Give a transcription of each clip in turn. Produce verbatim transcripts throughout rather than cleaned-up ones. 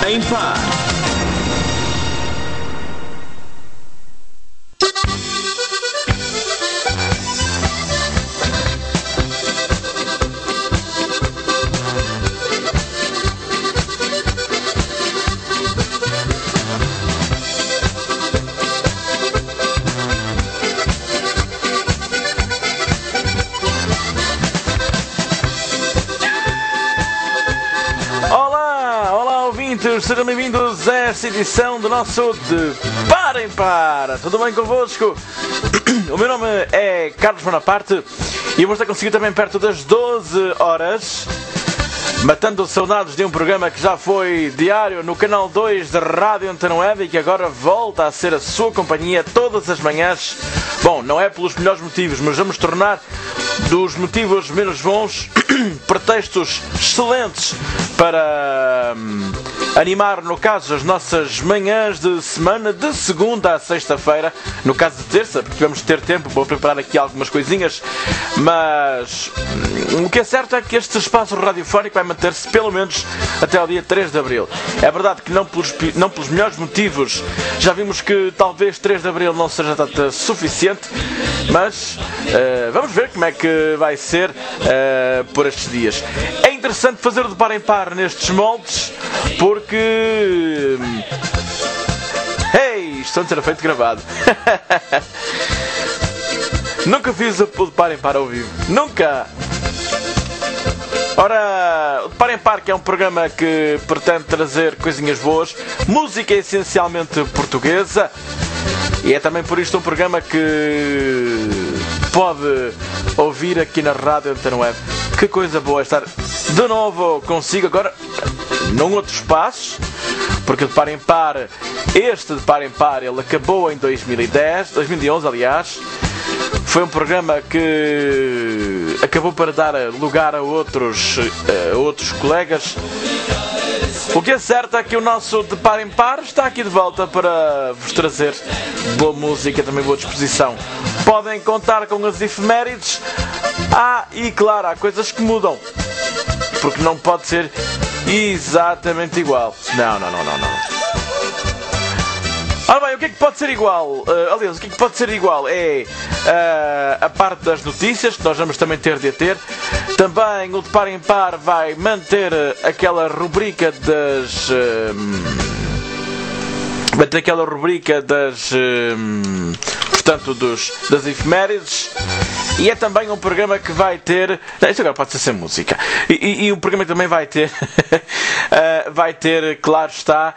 em Par. Sejam bem-vindos a esta edição do nosso De Par em Par. Tudo bem convosco? O meu nome é Carlos Bonaparte e eu vou estar consigo também perto das doze horas, matando saudades de um programa que já foi diário no canal dois da Rádio Antena Web e que agora volta a ser a sua companhia todas as manhãs. Bom, não é pelos melhores motivos, mas vamos tornar dos motivos menos bons pretextos excelentes para hum, animar, no caso, as nossas manhãs de semana, de segunda a sexta-feira, no caso de terça, porque vamos ter tempo para preparar aqui algumas coisinhas, mas hum, o que é certo é que este espaço radiofónico vai manter-se pelo menos até ao dia três de abril. É verdade que não pelos, não pelos melhores motivos, já vimos que talvez três de abril não seja data suficiente, mas uh, vamos ver como é que vai ser uh, por estes dias. É interessante fazer o de par em par nestes moldes, porque hey, isto antes era feito gravado. Nunca fiz o de par em par ao vivo, nunca. Ora, o de Par em Par, que é um programa que pretende trazer coisinhas boas, música essencialmente portuguesa, e é também por isto um programa que pode ouvir aqui na Rádio Antena Web. Que coisa boa estar de novo consigo agora num outro espaço, porque o de Par em Par, este de Par em Par, ele acabou em dois mil e dez, dois mil e onze aliás. Foi um programa que acabou para dar lugar a outros, a outros colegas. O que é certo é que o nosso De Par em Par está aqui de volta para vos trazer boa música, também boa disposição. Podem contar com as efemérides. Ah, e claro, há coisas que mudam, porque não pode ser exatamente igual. Não, não, não, não, não. Ora bem, o que é que pode ser igual? Uh, aliás, o que é que pode ser igual é uh, a parte das notícias, que nós vamos também ter de a ter. Também o De Par em Par vai manter aquela rubrica das... Uh, vai ter aquela rubrica das... Uh, portanto, dos, das efemérides. E é também um programa que vai ter... Não, isto agora pode ser sem música. E, e, e o programa também vai ter... uh, vai ter, claro está,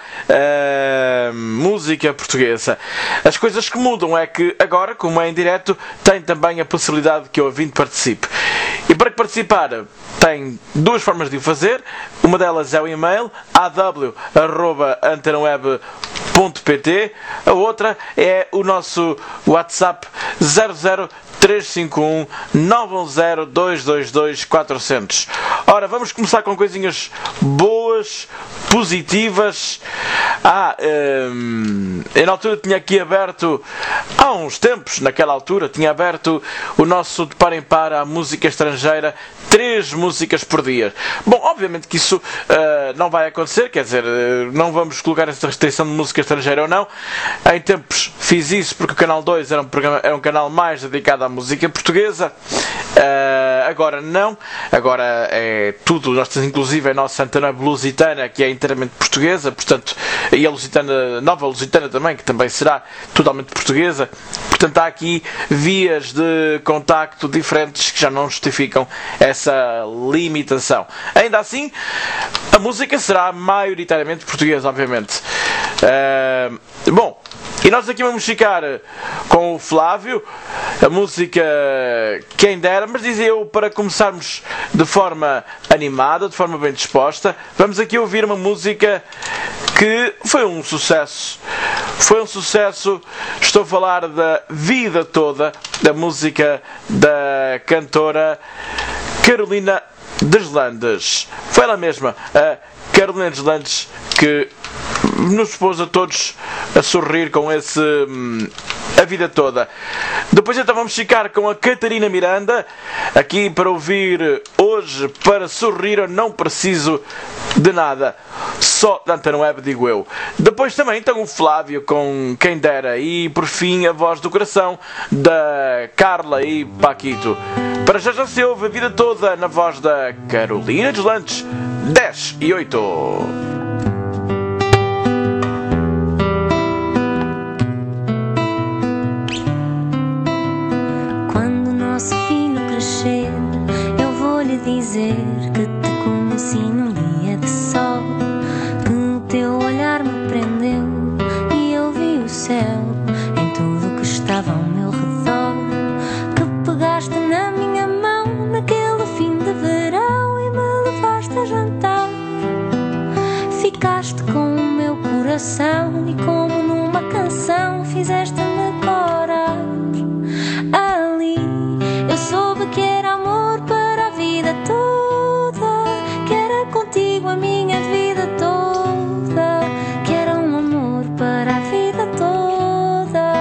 uh, música portuguesa. As coisas que mudam é que agora, como é em direto, tem também a possibilidade que o ouvinte participe. E para participar tem duas formas de o fazer. Uma delas é o e-mail a w arroba antenaweb ponto p t. A outra é o nosso WhatsApp zero zero três cinco um nove um zero dois dois dois quatro zero zero. Ora, vamos começar com coisinhas boas, positivas. Ah, hum, eu na altura tinha aqui aberto, há uns tempos, naquela altura, tinha aberto o nosso De Par em Par à música estrangeira, três músicas por dia. Bom, obviamente que isso uh, não vai acontecer, quer dizer, uh, não vamos colocar essa restrição de música estrangeira ou não. Em tempos fiz isso porque o Canal dois era um, programa, era um canal mais dedicado à música portuguesa. Uh, agora não, agora é tudo, nós temos inclusive a nossa antena lusitana, que é inteiramente portuguesa, portanto, e a lusitana, nova lusitana também, que também será totalmente portuguesa. Portanto, há aqui vias de contacto diferentes que já não justificam essa limitação. Ainda assim, a música será maioritariamente portuguesa, obviamente. Uh, bom, e nós aqui vamos ficar com o Flávio, a música Quem Dera, mas dizia eu, para começarmos de forma animada, de forma bem disposta, vamos aqui ouvir uma música que foi um sucesso. Foi um sucesso, estou a falar da Vida Toda, da música da cantora Carolina Deslandes. Foi ela mesma, a Carolina Deslandes, que nos pôs a todos a sorrir com esse hum, A Vida Toda. Depois então vamos ficar com a Catarina Miranda, aqui para ouvir Hoje para Sorrir Eu Não Preciso de Nada. só da Antena Web, digo eu. Depois também então o Flávio com Quem Dera e por fim a voz do coração da Carla e Paquito. Para já já se ouve a vida toda na voz da Carolina Deslandes, dez e oito. Quando o nosso filho crescer, eu vou lhe dizer que te conheci num dia de sol, que o teu olhar me prendeu e eu vi o céu em tudo que estava ao meu redor, que pegaste na minha mão naquele fim de verão e me levaste a jantar. Ficaste com o meu coração e como numa canção fizeste-me corar. Ali eu soube que era amor para a vida toda, que era contigo a minha vida toda, que era um amor para a vida toda.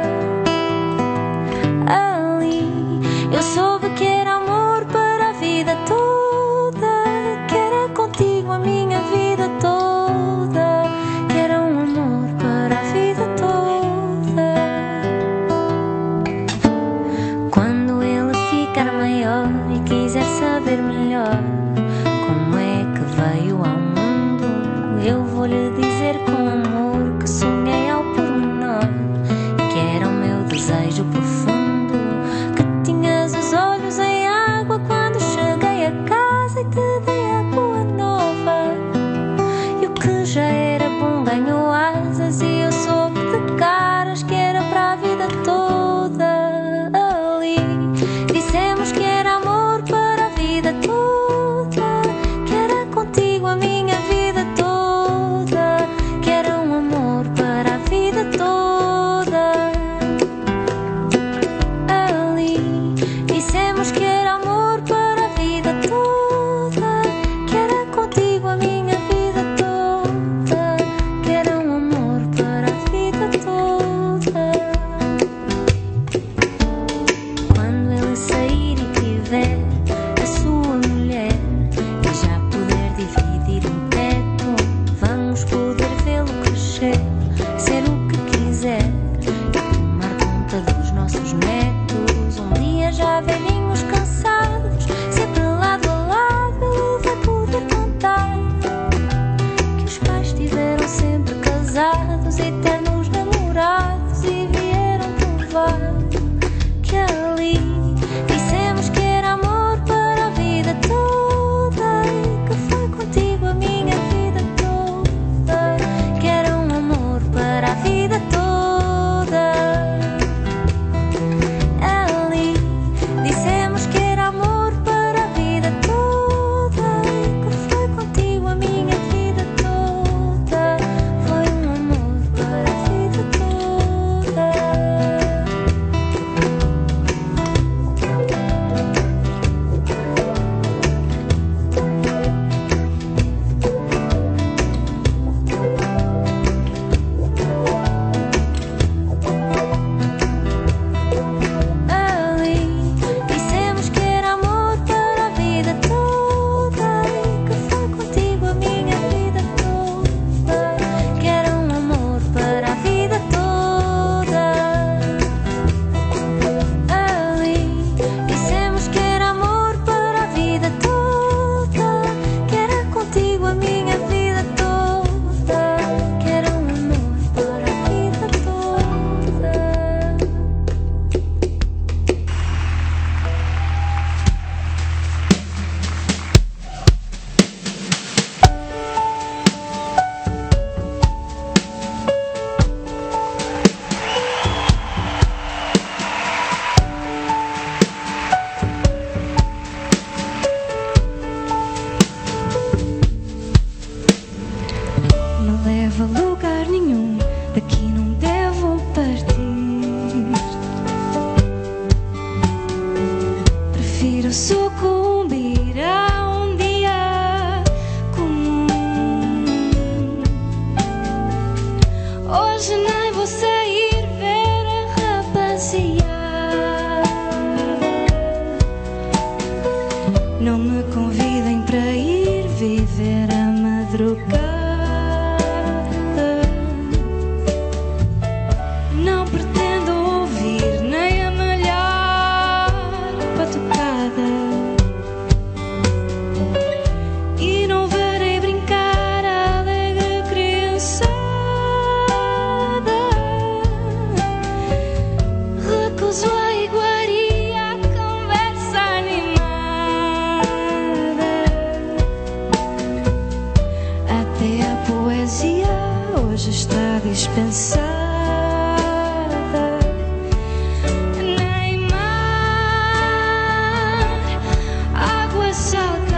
Ali eu soube que era amor para a vida toda, que era contigo a minha vida toda, que era um amor para a vida toda. Quando ele ficar maior e quiser saber melhor como é que veio ao mundo, eu vou lhe dizer com amor que sonhei ao pormenor, que era o meu desejo profundo, que tinhas os olhos em água quando cheguei a casa e te dei água nova, e o que já era bom ganhou asas e eu soube de caras que era para a vida toda. Ali dissemos que era amor para a vida toda, que era contigo a minha vida toda, que era um amor para a vida toda. Ali dissemos que era amor para a vida toda, que era contigo a minha vida toda, que era um amor para a vida toda. Quando ele sair e tiver a sua mulher e já puder dividir um teto, vamos poder vê-lo crescer, ser o que quiser e tomar conta dos nossos netos. Um dia já velhinhos cansados, sempre lado a lado, ele vai poder contar que os pais estiveram sempre casados, eternos namorados e vieram provar que ali dissemos que era amor para a vida toda e que foi contigo a minha vida toda, que era um amor para a vida toda. Ali dissemos que era amor para a vida toda e que foi contigo a minha vida toda, foi um amor para a vida toda. Ali dissemos que era amor para a vida toda e que foi contigo a minha vida toda, que era um amor para a vida toda. Ali dissemos que era amor para a vida toda, que era contigo a minha vida toda, que era um amor para a vida toda. Não leva a lugar nenhum, daqui não devo partir. Prefiro sucumbir a um dia comum. Hoje nem vou sair ver a rapaziada. Não me convidem para ir viver a madrugada. dispensada. Nem mar, água salgada,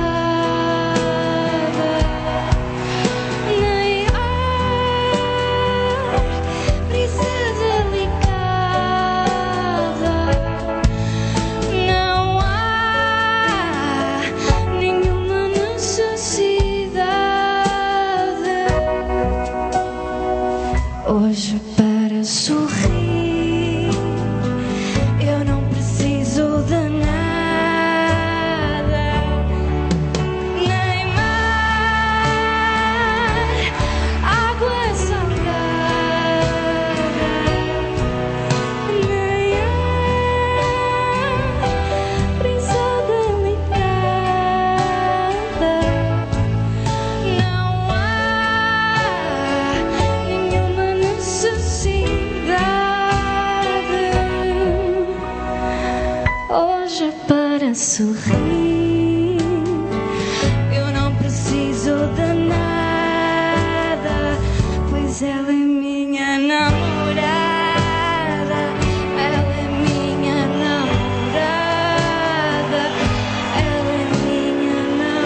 nem ar, brisa delicada. Não há nenhuma necessidade hoje para sorrir. Eu não preciso de nada, nem mar, água salgada, nem ar, brisa delicada. Não há nenhuma necessidade hoje para sorrir. Eu não preciso de nada, pois ela é minha namorada. Ela é minha namorada. Ela é minha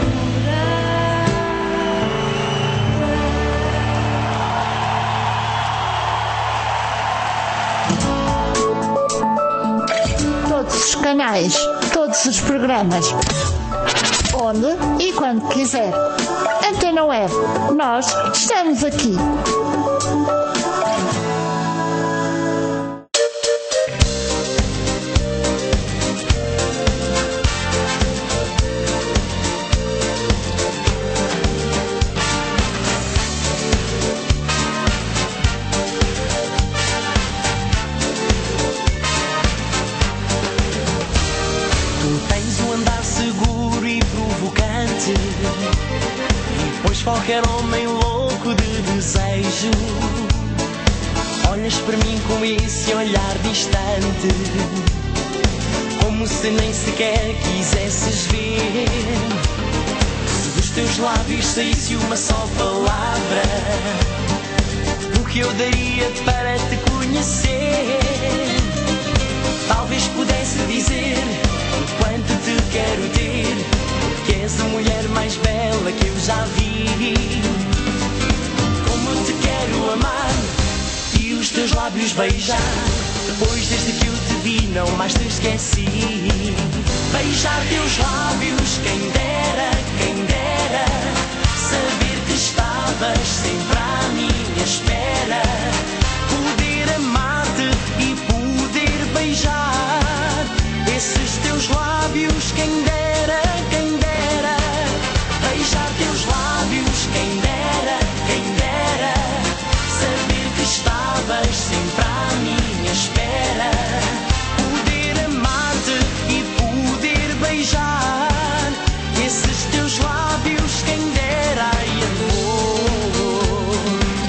namorada. Todos os canais, todos os programas, onde e quando quiser. Antena Web, nós estamos aqui. Tu tens um andar seguro e provocante, e pois qualquer homem louco de desejo. Olhas para mim com esse olhar distante, como se nem sequer quisesses ver. Se dos teus lábios saísse uma só palavra, o que eu daria para te conhecer? Talvez pudesse dizer o quanto te quero ter, que és a mulher mais bela que eu já vi. Como te quero amar e os teus lábios beijar, pois desde que eu te vi não mais te esqueci. Beijar teus lábios, quem dera, quem dera, saber que estavas sempre à minha espera. Poder amar-te e poder beijar esses teus lábios, quem dera, quem dera. Beijar teus lábios, quem dera, quem dera, saber que estavas sempre à minha espera. Poder amar-te e poder beijar esses teus lábios, quem dera. Ai, amor,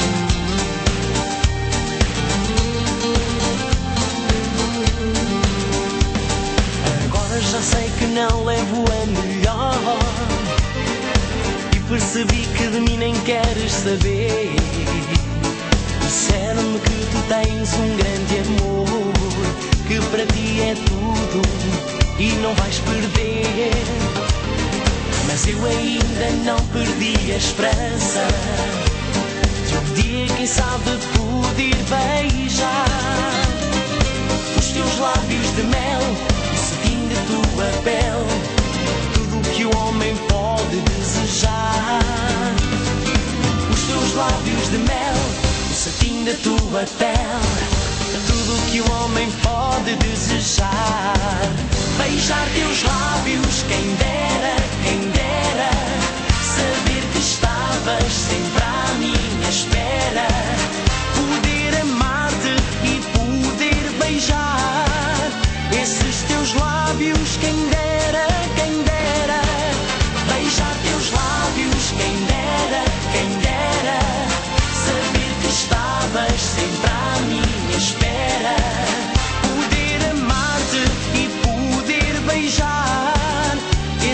agora já sei que não levo a melhor e percebi que de mim nem queres saber. Disseram-me que tu tens um grande amor, que para ti é tudo e não vais perder. Mas eu ainda não perdi a esperança de um dia, quem sabe, poder beijar os teus lábios de mel, o cetim da tua pele, tudo o que o homem pode desejar. Os teus lábios de mel, o cetim da tua pele, tudo o que o homem pode desejar. Beijar teus lábios, quem dera, quem dera, saber que estavas sempre à minha espera. Poder amar-te e poder beijar esses teus lábios, quem dera, quem dera. Beijar teus lábios, quem dera, quem dera, saber que estavas sempre à minha espera. Poder amar-te e poder beijar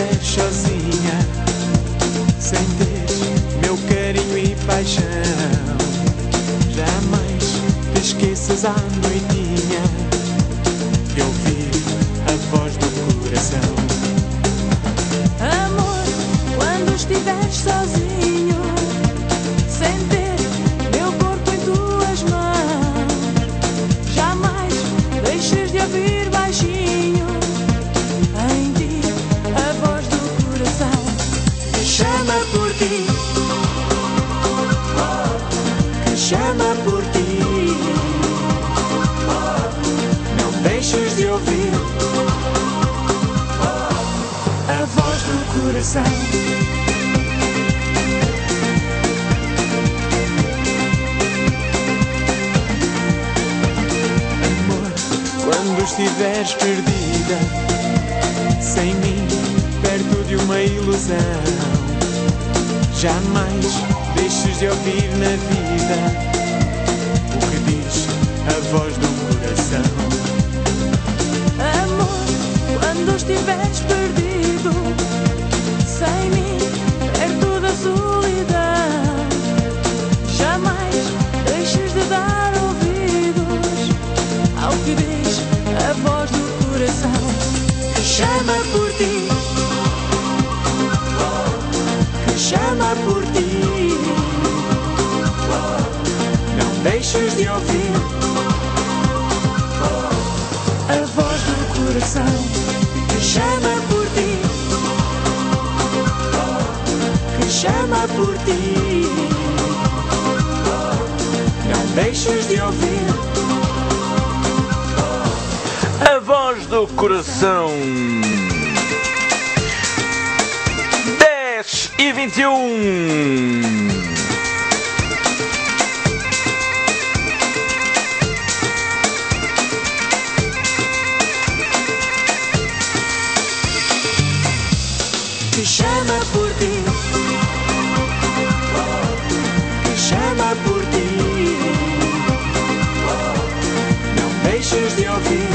estiveres sozinha, sem ter meu carinho e paixão, jamais te esqueças à noitinha de ouvir a voz do coração. Amor, quando estiveres sozinho, sem ter meu corpo em tuas mãos, jamais deixes de ouvir baixinho em ti a voz do coração Que chama por ti, que chama por ti. Não deixes de ouvir a voz do coração. Amor, quando estiveres perdida, sem mim, perto de uma ilusão, jamais deixes de ouvir na vida o que diz a voz do coração. Amor, quando estiveres perdido, sem mim, perto da solidão, jamais deixes de dar ouvidos ao que diz a voz do coração. Que chama por ti, que chama por ti. Não deixes de ouvir a voz do coração. Que chama por ti, que chama por ti. Não deixes de ouvir A voz do coração. dez e vinte e um. que chama por ti, que chama por ti. Não deixes de ouvir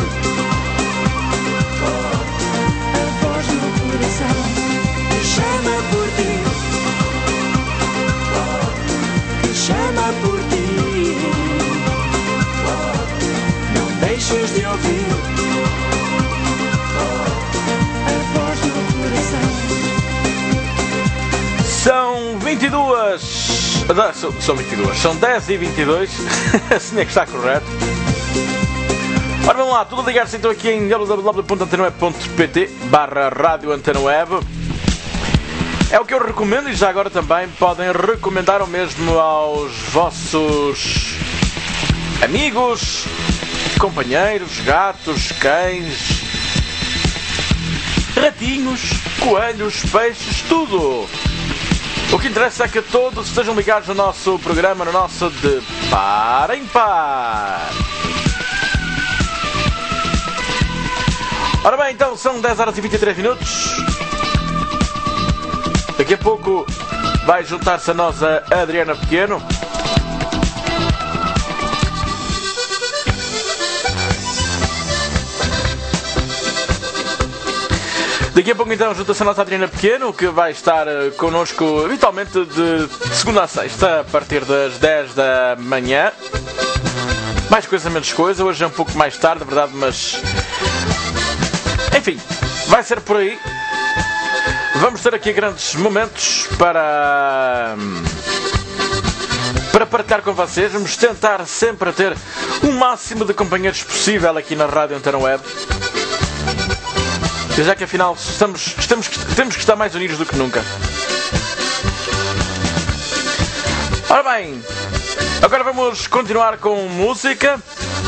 a voz do coração que chama por ti, que chama por ti. Não deixes de ouvir a voz do coração. São vinte e duas. Não, são, são vinte e duas. São dez e vinte e dois. Assim é que está correto. Ora, vamos lá. Tudo a ligar-se então aqui em w w w ponto antena web ponto p t barra rádio antena web. É o que eu recomendo e já agora também podem recomendar o mesmo aos vossos amigos, companheiros, gatos, cães, ratinhos, coelhos, peixes, tudo. O que interessa é que todos estejam ligados no nosso programa, no nosso De Par em Par. Ora bem, então são dez horas e vinte e três minutos. Daqui a pouco vai juntar-se a nós a Adriana Pequeno. Daqui a pouco então junta-se a nossa Adriana Pequeno, que vai estar uh, connosco habitualmente de segunda a sexta, a partir das dez da manhã. Mais coisa, menos coisa. Hoje é um pouco mais tarde, é verdade, mas... enfim, vai ser por aí. Vamos ter aqui grandes momentos para... para partilhar com vocês. Vamos tentar sempre ter o máximo de companheiros possível aqui na Rádio Antena Web. Já que afinal estamos, estamos, temos que estar mais unidos do que nunca. Ora bem, agora vamos continuar com música.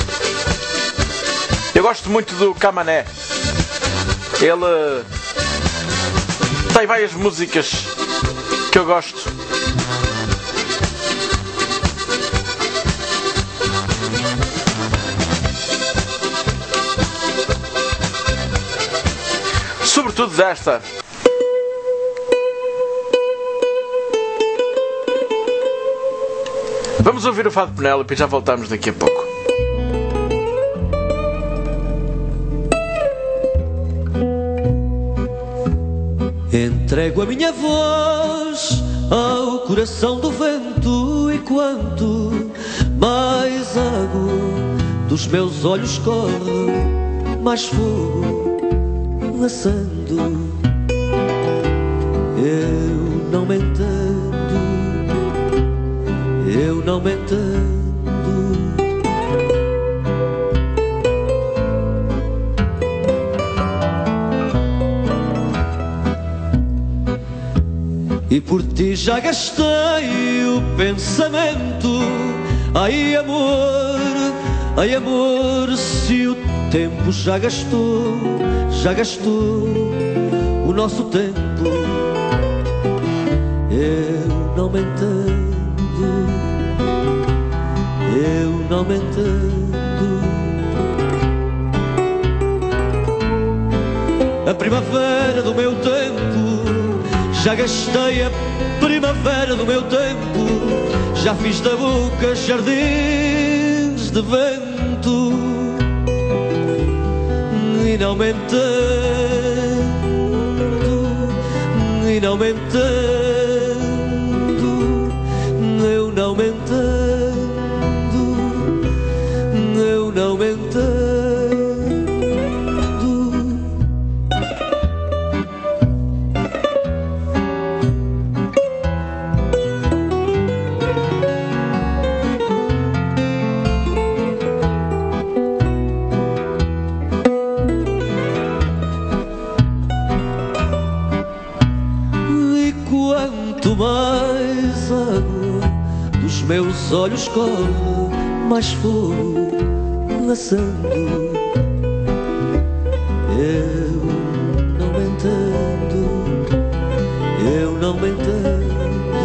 Eu gosto muito do Camané. Ele tem várias músicas que eu gosto. Sobretudo desta. Vamos ouvir o Fado Penélope e já voltamos daqui a pouco. Entrego a minha voz ao coração do vento, e quanto mais água dos meus olhos corre, mais fogo acendo. Eu não me entendo, eu não me entendo. E por ti já gastei o pensamento. Ai amor, ai amor, se o tempo já gastou, já gastou o nosso tempo. Eu não me entendo, eu não me entendo. A primavera do meu tempo, já gastei a primavera do meu tempo. Já fiz da boca jardins de vento e não me entendo, e não me entendo, eu não me entendo, eu não me entendo. Mais água dos meus olhos corre, mais fogo acendo. Eu não me entendo, eu não me entendo.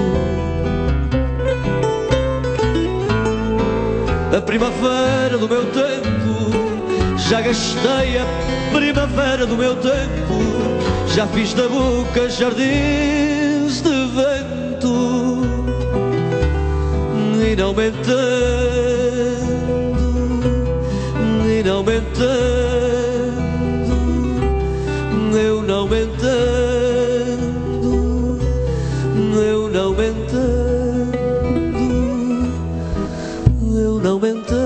A primavera do meu tempo, já gastei a primavera do meu tempo. Já fiz da boca jardins de vento e não me entendo, e não me entendo, eu não me entendo, eu não me entendo, eu não me entendo.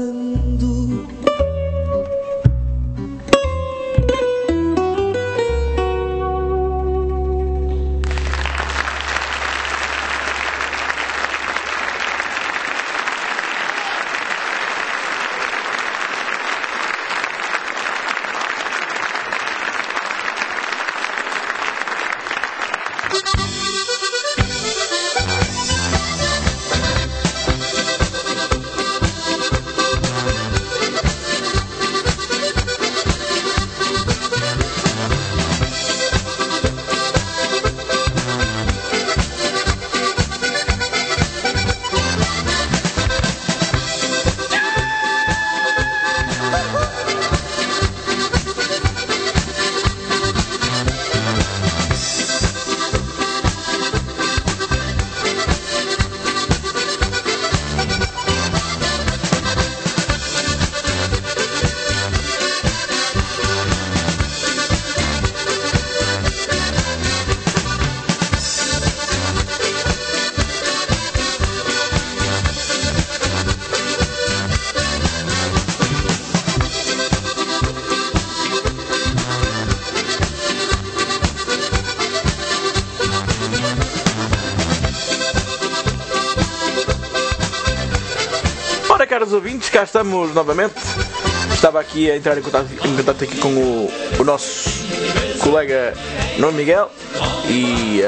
Caros ouvintes, cá estamos novamente. Estava aqui a entrar em contato, em contato aqui com o, o nosso colega Nuno Miguel e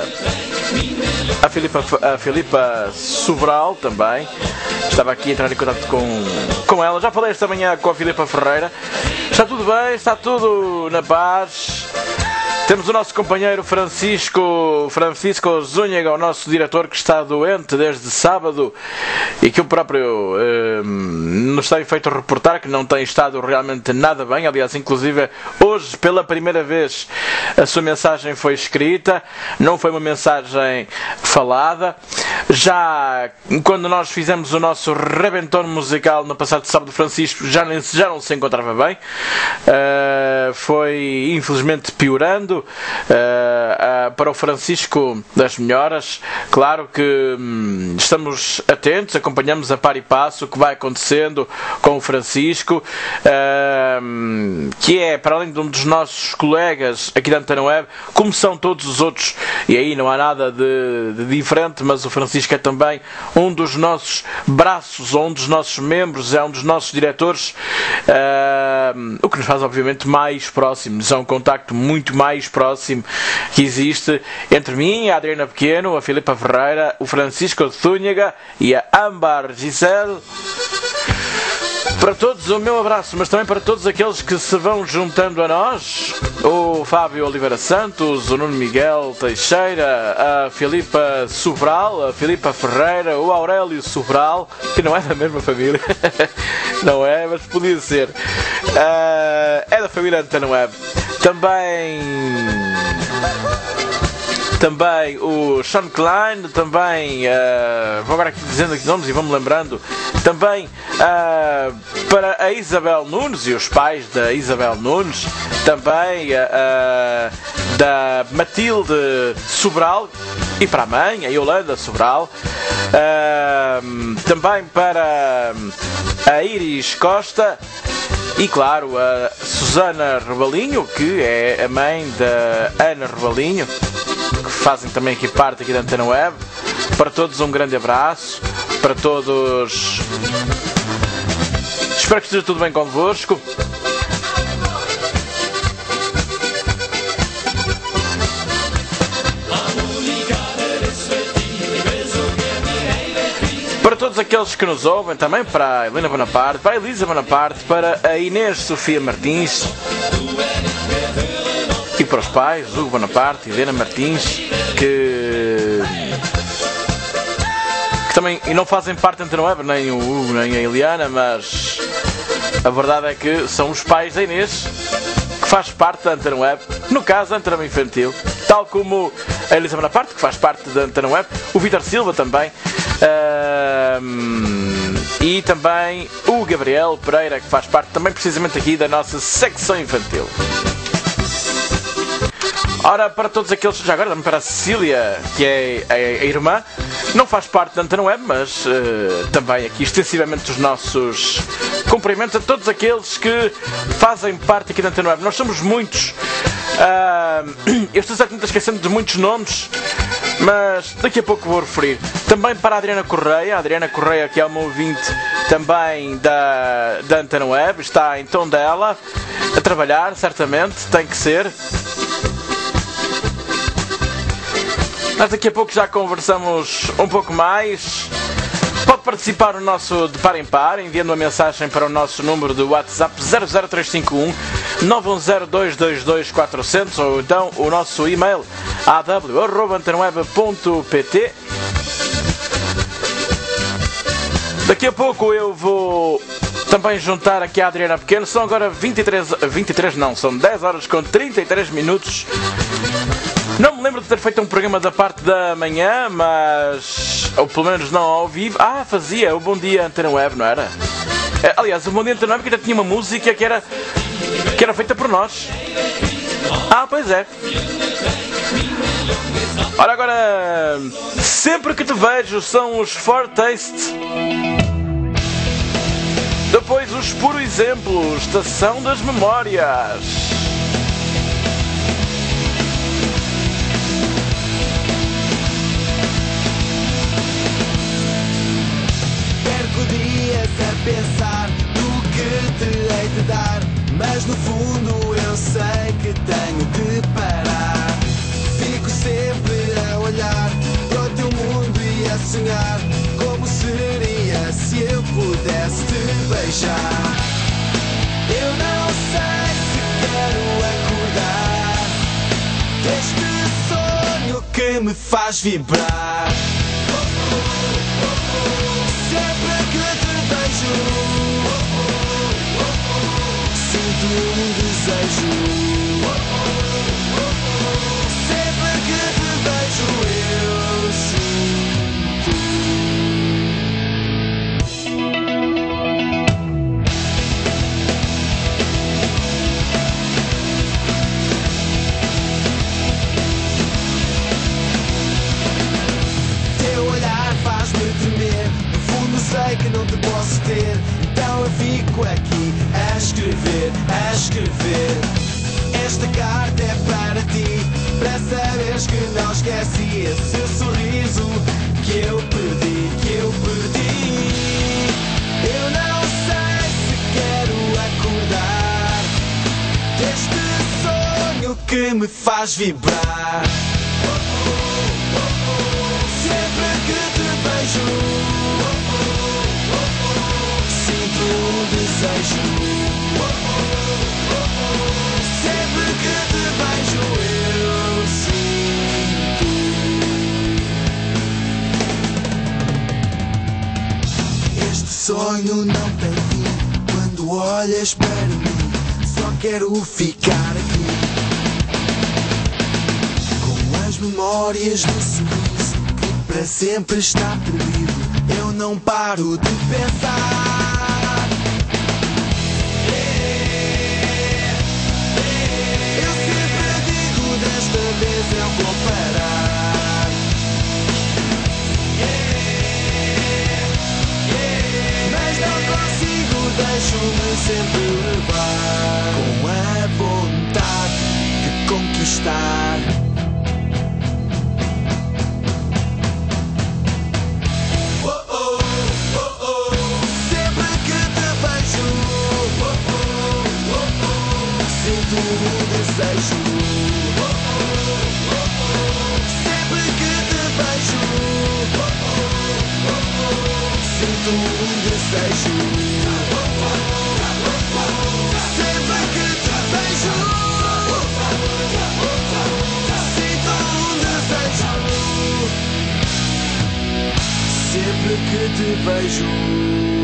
uh, a Filipa, a Filipa Sobral também. Estava aqui a entrar em contato com, com ela. Já falei esta manhã com a Filipa Ferreira. Está tudo bem, está tudo na paz. Temos o nosso companheiro Francisco Francisco Zúñiga, o nosso diretor, que está doente desde sábado e que o próprio eh, nos tem feito reportar que não tem estado realmente nada bem. Aliás, inclusive hoje, pela primeira vez, a sua mensagem foi escrita, não foi uma mensagem falada. Já quando nós fizemos o nosso rebentão musical no passado sábado, Francisco já, nem, já não se encontrava bem, uh, foi infelizmente piorando. pedido uh, uh, para o Francisco das Melhoras. Claro que hum, estamos atentos, acompanhamos a par e passo o que vai acontecendo com o Francisco, uh, que é, para além de um dos nossos colegas aqui da Antena Web, como são todos os outros, e aí não há nada de, de diferente, mas o Francisco é também um dos nossos braços, ou um dos nossos membros, é um dos nossos diretores, uh, o que nos faz obviamente mais próximos, é um contacto muito mais próximo que existe entre mim, a Adriana Pequeno, a Filipa Ferreira, o Francisco Zúñiga e a Âmbar Gisele. Para todos o meu abraço, mas também para todos aqueles que se vão juntando a nós, o Fábio Oliveira Santos, o Nuno Miguel Teixeira, a Filipa Sobral, a Filipa Ferreira, o Aurélio Sobral, que não é da mesma família, não é, mas podia ser, uh, é da família Antena Web. Também... Também o Sean Klein, também, uh, vou agora aqui dizendo aqui nomes e vou-me lembrando, também uh, para a Isabel Nunes e os pais da Isabel Nunes, também uh, da Matilde Sobral e para a mãe, a Yolanda Sobral, uh, também para a Iris Costa. E claro, a Susana Rebalinho, que é a mãe da Ana Rebalinho, que fazem também aqui parte aqui da Antena Web. Para todos um grande abraço, para todos, espero que esteja tudo bem convosco. Para todos aqueles que nos ouvem, também para a Helena Bonaparte, para a Elisa Bonaparte, para a Inês Sofia Martins e para os pais, Hugo Bonaparte e Helena Martins, que, que também e não fazem parte da Antena Web, nem o Hugo nem a Eliana, mas a verdade é que são os pais da Inês, que faz parte da Antena Web, no caso da Antena Infantil, tal como a Elisa Bonaparte, que faz parte da Antena Web, o Vítor Silva também. Uh, e também o Gabriel Pereira, que faz parte também precisamente aqui da nossa secção infantil. Ora, para todos aqueles, já agora também para a Cecília, que é a, a irmã, não faz parte da Antena Web, mas uh, também aqui extensivamente os nossos cumprimentos a todos aqueles que fazem parte aqui da Antena Web. Nós somos muitos, uh, eu estou certamente esquecendo de muitos nomes, mas daqui a pouco vou referir. Também para a Adriana Correia, a Adriana Correia, que é uma ouvinte também da, da Antena Web, está em tom dela, a trabalhar, certamente, tem que ser. Nós daqui a pouco já conversamos um pouco mais. Pode participar no nosso De Par em Par, enviando uma mensagem para o nosso número de WhatsApp zero zero três cinco um nove um zero dois dois dois quatro zero zero ou então o nosso e-mail a w arroba antenaweb ponto p t. Daqui a pouco eu vou também juntar aqui a Adriana Pequeno. São agora vinte e três, vinte e três não, são dez horas com trinta e três minutos. Não me lembro de ter feito um programa da parte da manhã, mas... ou pelo menos não ao vivo. Ah, fazia o Bom Dia Antena Web, não era? Aliás, o Bom Dia Antena Web que ainda tinha uma música que era, que era feita por nós. Ah, pois é. Ora, agora... Sempre que te vejo são os Foretaste. Depois os Puro Exemplo, Estação das Memórias. Dias a pensar no que te hei de dar, mas no fundo eu sei que tenho de parar. Fico sempre a olhar para o teu mundo e a sonhar como seria se eu pudesse te beijar. Eu não sei se quero acordar deste sonho que me faz vibrar. Sempre que te vejo, sinto um desejo. Sempre que te vejo, eu sinto. sei que não te posso ter, então eu fico aqui a escrever, a escrever. Esta carta é para ti, para saberes que não esqueci esse sorriso que eu perdi, que eu perdi. Eu não sei se quero acordar deste sonho que me faz vibrar. Sempre que te vejo, sinto um desejo. Sempre que te vejo, eu sinto. Este sonho não tem fim. Quando olhas para mim, só quero ficar aqui com as memórias do sorriso que para sempre está proibido. Eu não paro de pensar. Eu sempre digo, desta vez eu vou parar. Mas não consigo, deixo-me sempre levar com a vontade de conquistar. Sinto um desejo. Sempre que te vejo, sinto um desejo. Sempre que te vejo, sinto um desejo. Sempre que te vejo.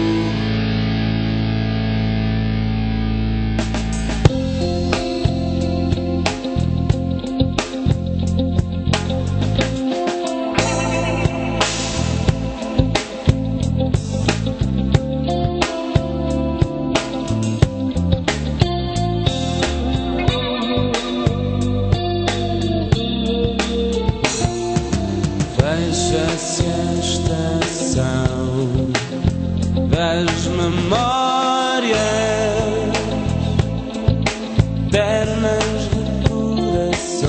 Fecha-se a estação das memórias ternas recordações,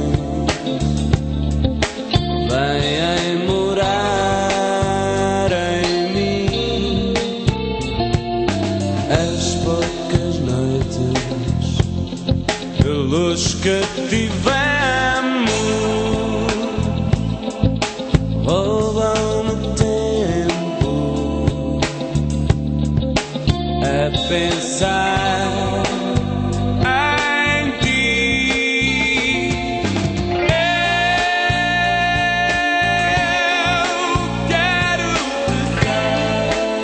vêm morar em mim as poucas noites de luz que tivemos. Roubam-me tempo a pensar em ti. Eu quero te dar.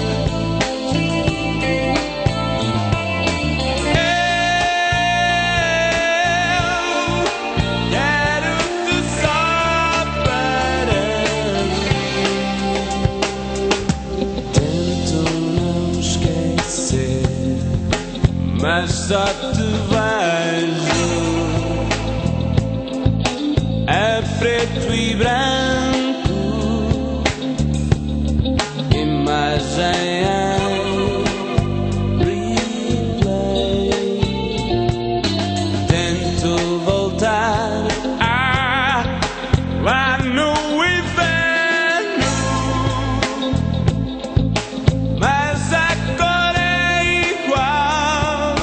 Eu quero-te só para mim. Tento não esquecer, mas só te vejo a preto e branco, imagem em replay. Tento voltar a lá no inverno, mas a cor é igual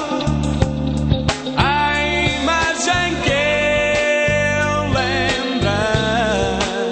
à imagem que eu lembro.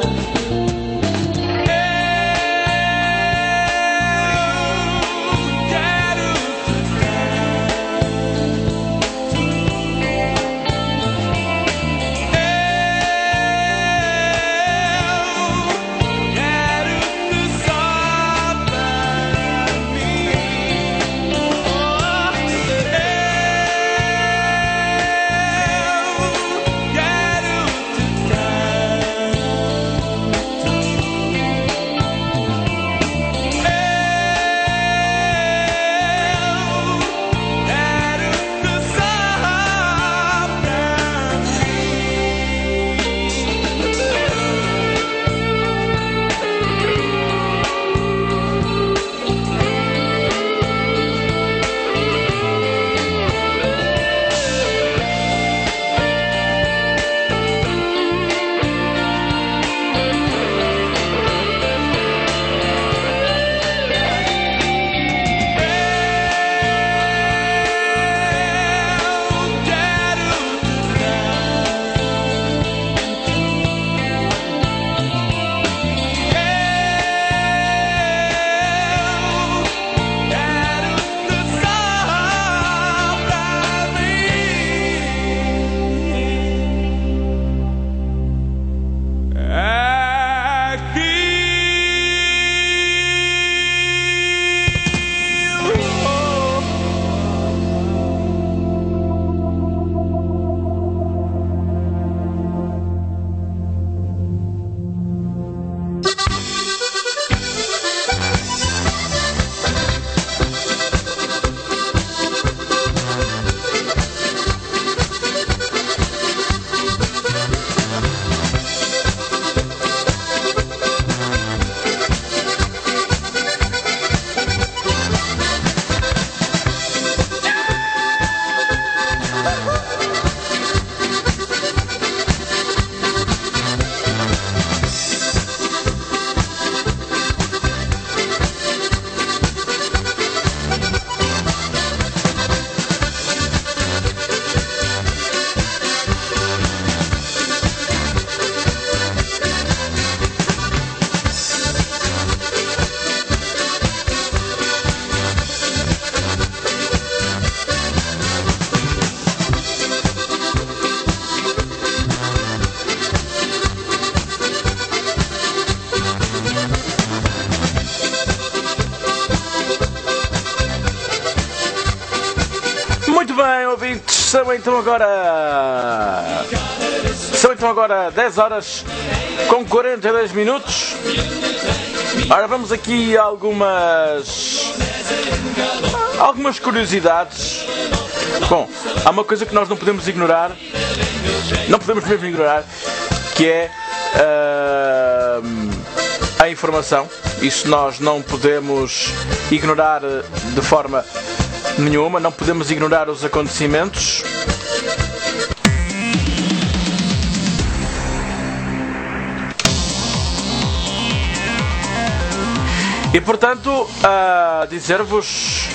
São então agora São então agora dez horas com quarenta e dois minutos. Ora, vamos aqui a algumas Algumas curiosidades. Bom, há uma coisa que nós não podemos ignorar, Não podemos mesmo ignorar, que é uh, a informação. Isso nós não podemos ignorar de forma nenhuma, não podemos ignorar os acontecimentos. E portanto, uh, dizer-vos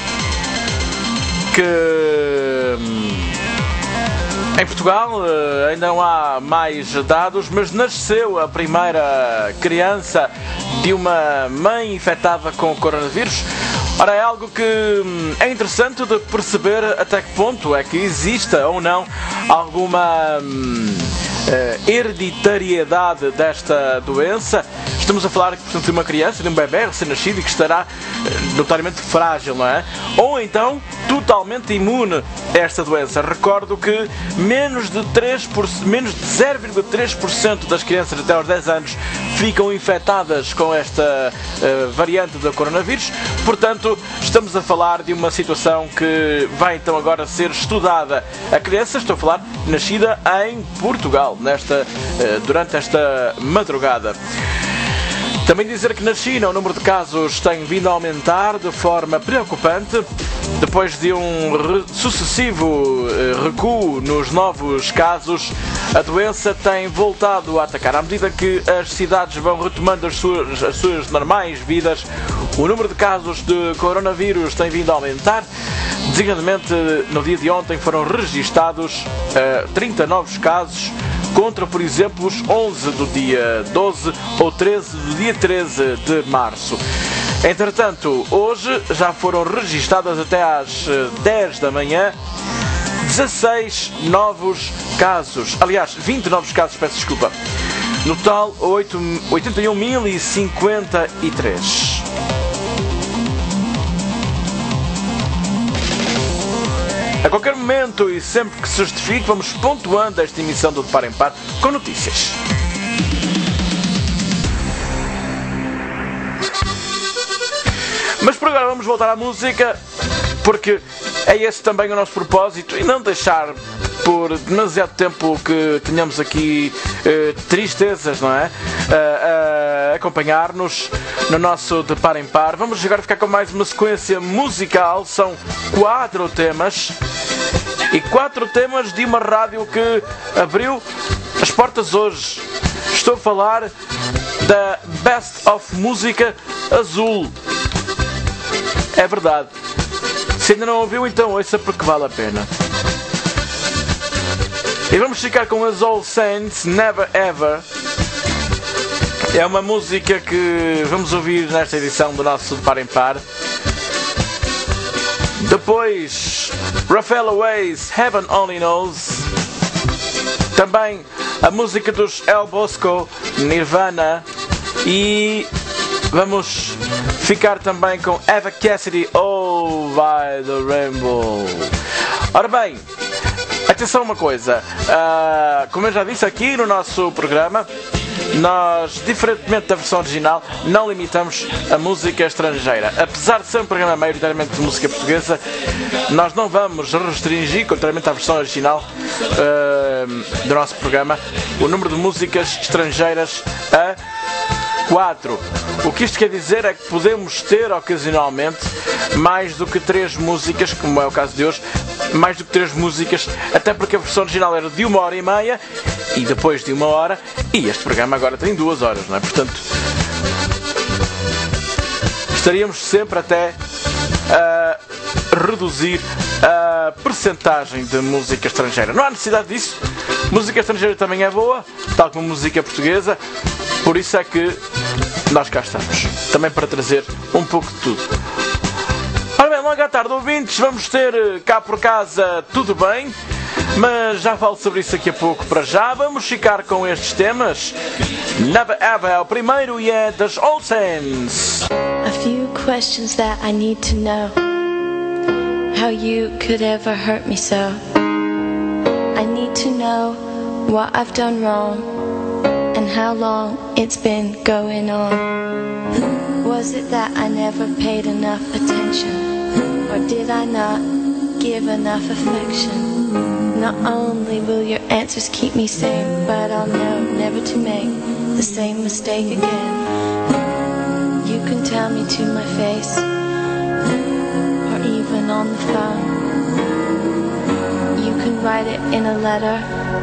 que em Portugal uh, ainda não há mais dados, mas nasceu a primeira criança de uma mãe infectada com o coronavírus. Ora, é algo que é interessante de perceber até que ponto é que exista ou não alguma hum, hereditariedade desta doença. Estamos a falar, portanto, de uma criança, de um bebê recém-nascido e que estará notariamente frágil, não é? Ou então totalmente imune a esta doença. Recordo que menos de, três por cento, menos de zero vírgula três por cento das crianças até aos dez anos ficam infectadas com esta uh, variante do coronavírus. Portanto, estamos a falar de uma situação que vai então agora ser estudada. A criança, estou a falar, nascida em Portugal, nesta, uh, durante esta madrugada. Também dizer que na China o número de casos tem vindo a aumentar de forma preocupante. Depois de um re- sucessivo eh, recuo nos novos casos, a doença tem voltado a atacar. À medida que as cidades vão retomando as suas, as suas normais vidas, o número de casos de coronavírus tem vindo a aumentar. Designadamente, no dia de ontem foram registados eh, trinta novos casos, contra, por exemplo, os onze do dia doze ou treze do dia treze de março. Entretanto, hoje já foram registadas até às dez da manhã dezasseis novos casos. Aliás, vinte novos casos, peço desculpa. No total, oitenta e um mil e cinquenta e três. A qualquer momento e sempre que se justifique, vamos pontuando esta emissão do De Par em Par com notícias. Mas por agora vamos voltar à música, porque é esse também o nosso propósito, e não deixar por demasiado tempo que tenhamos aqui uh, tristezas, não é? Uh, uh, acompanhar-nos no nosso De Par em Par. Vamos agora ficar com mais uma sequência musical. São quatro temas. E quatro temas de uma rádio que abriu as portas hoje. Estou a falar da Best of Música Azul. É verdade. Se ainda não ouviu, então ouça, porque vale a pena. E vamos ficar com as All Saints, Never Ever. É uma música que vamos ouvir nesta edição do nosso De Par em Par. Depois, Rafael Away's Heaven Only Knows. Também a música dos El Bosco, Nirvana. E vamos ficar também com Eva Cassidy, Oh by the Rainbow. Ora bem, atenção a uma coisa, uh, como eu já disse aqui no nosso programa, nós, diferentemente da versão original, não limitamos a música estrangeira. Apesar de ser um programa maioritariamente de música portuguesa, nós não vamos restringir, contrariamente à versão original uh, do nosso programa, o número de músicas estrangeiras a quatro. O que isto quer dizer é que podemos ter ocasionalmente mais do que três músicas, como é o caso de hoje, mais do que três músicas, até porque a versão original era de uma hora e meia e depois de uma hora, e este programa agora tem duas horas, não é? Portanto, estaríamos sempre até a reduzir a percentagem de música estrangeira. Não há necessidade disso. Música estrangeira também é boa, tal como música portuguesa. Por isso é que nós cá estamos, também para trazer um pouco de tudo. Ora bem, longa tarde, ouvintes, vamos ter cá por casa Tudo Bem, mas já falo sobre isso daqui a pouco. Para já, vamos ficar com estes temas. Never Ever é o primeiro e é das Olsens. A few questions that I need to know. How you could ever hurt me so. I need to know what I've done wrong and how long it's been going on. Was it that I never paid enough attention? Or did I not give enough affection? Not only will your answers keep me sane, but I'll know never to make the same mistake again. You can tell me to my face, or even on the phone. You can write it in a letter.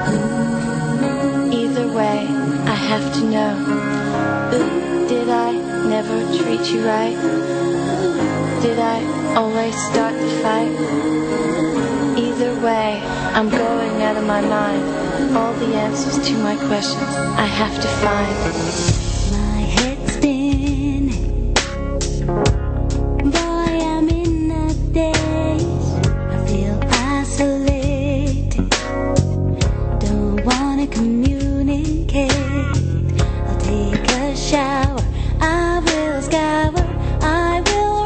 Either way, I have to know. Did I never treat you right? Did I always start the fight? Either way, I'm going out of my mind. All the answers to my questions I have to find. My head's spinning. Boy, I'm in a daze. I feel isolated. Don't wanna communicate. I'll take a shower. I will scour. I will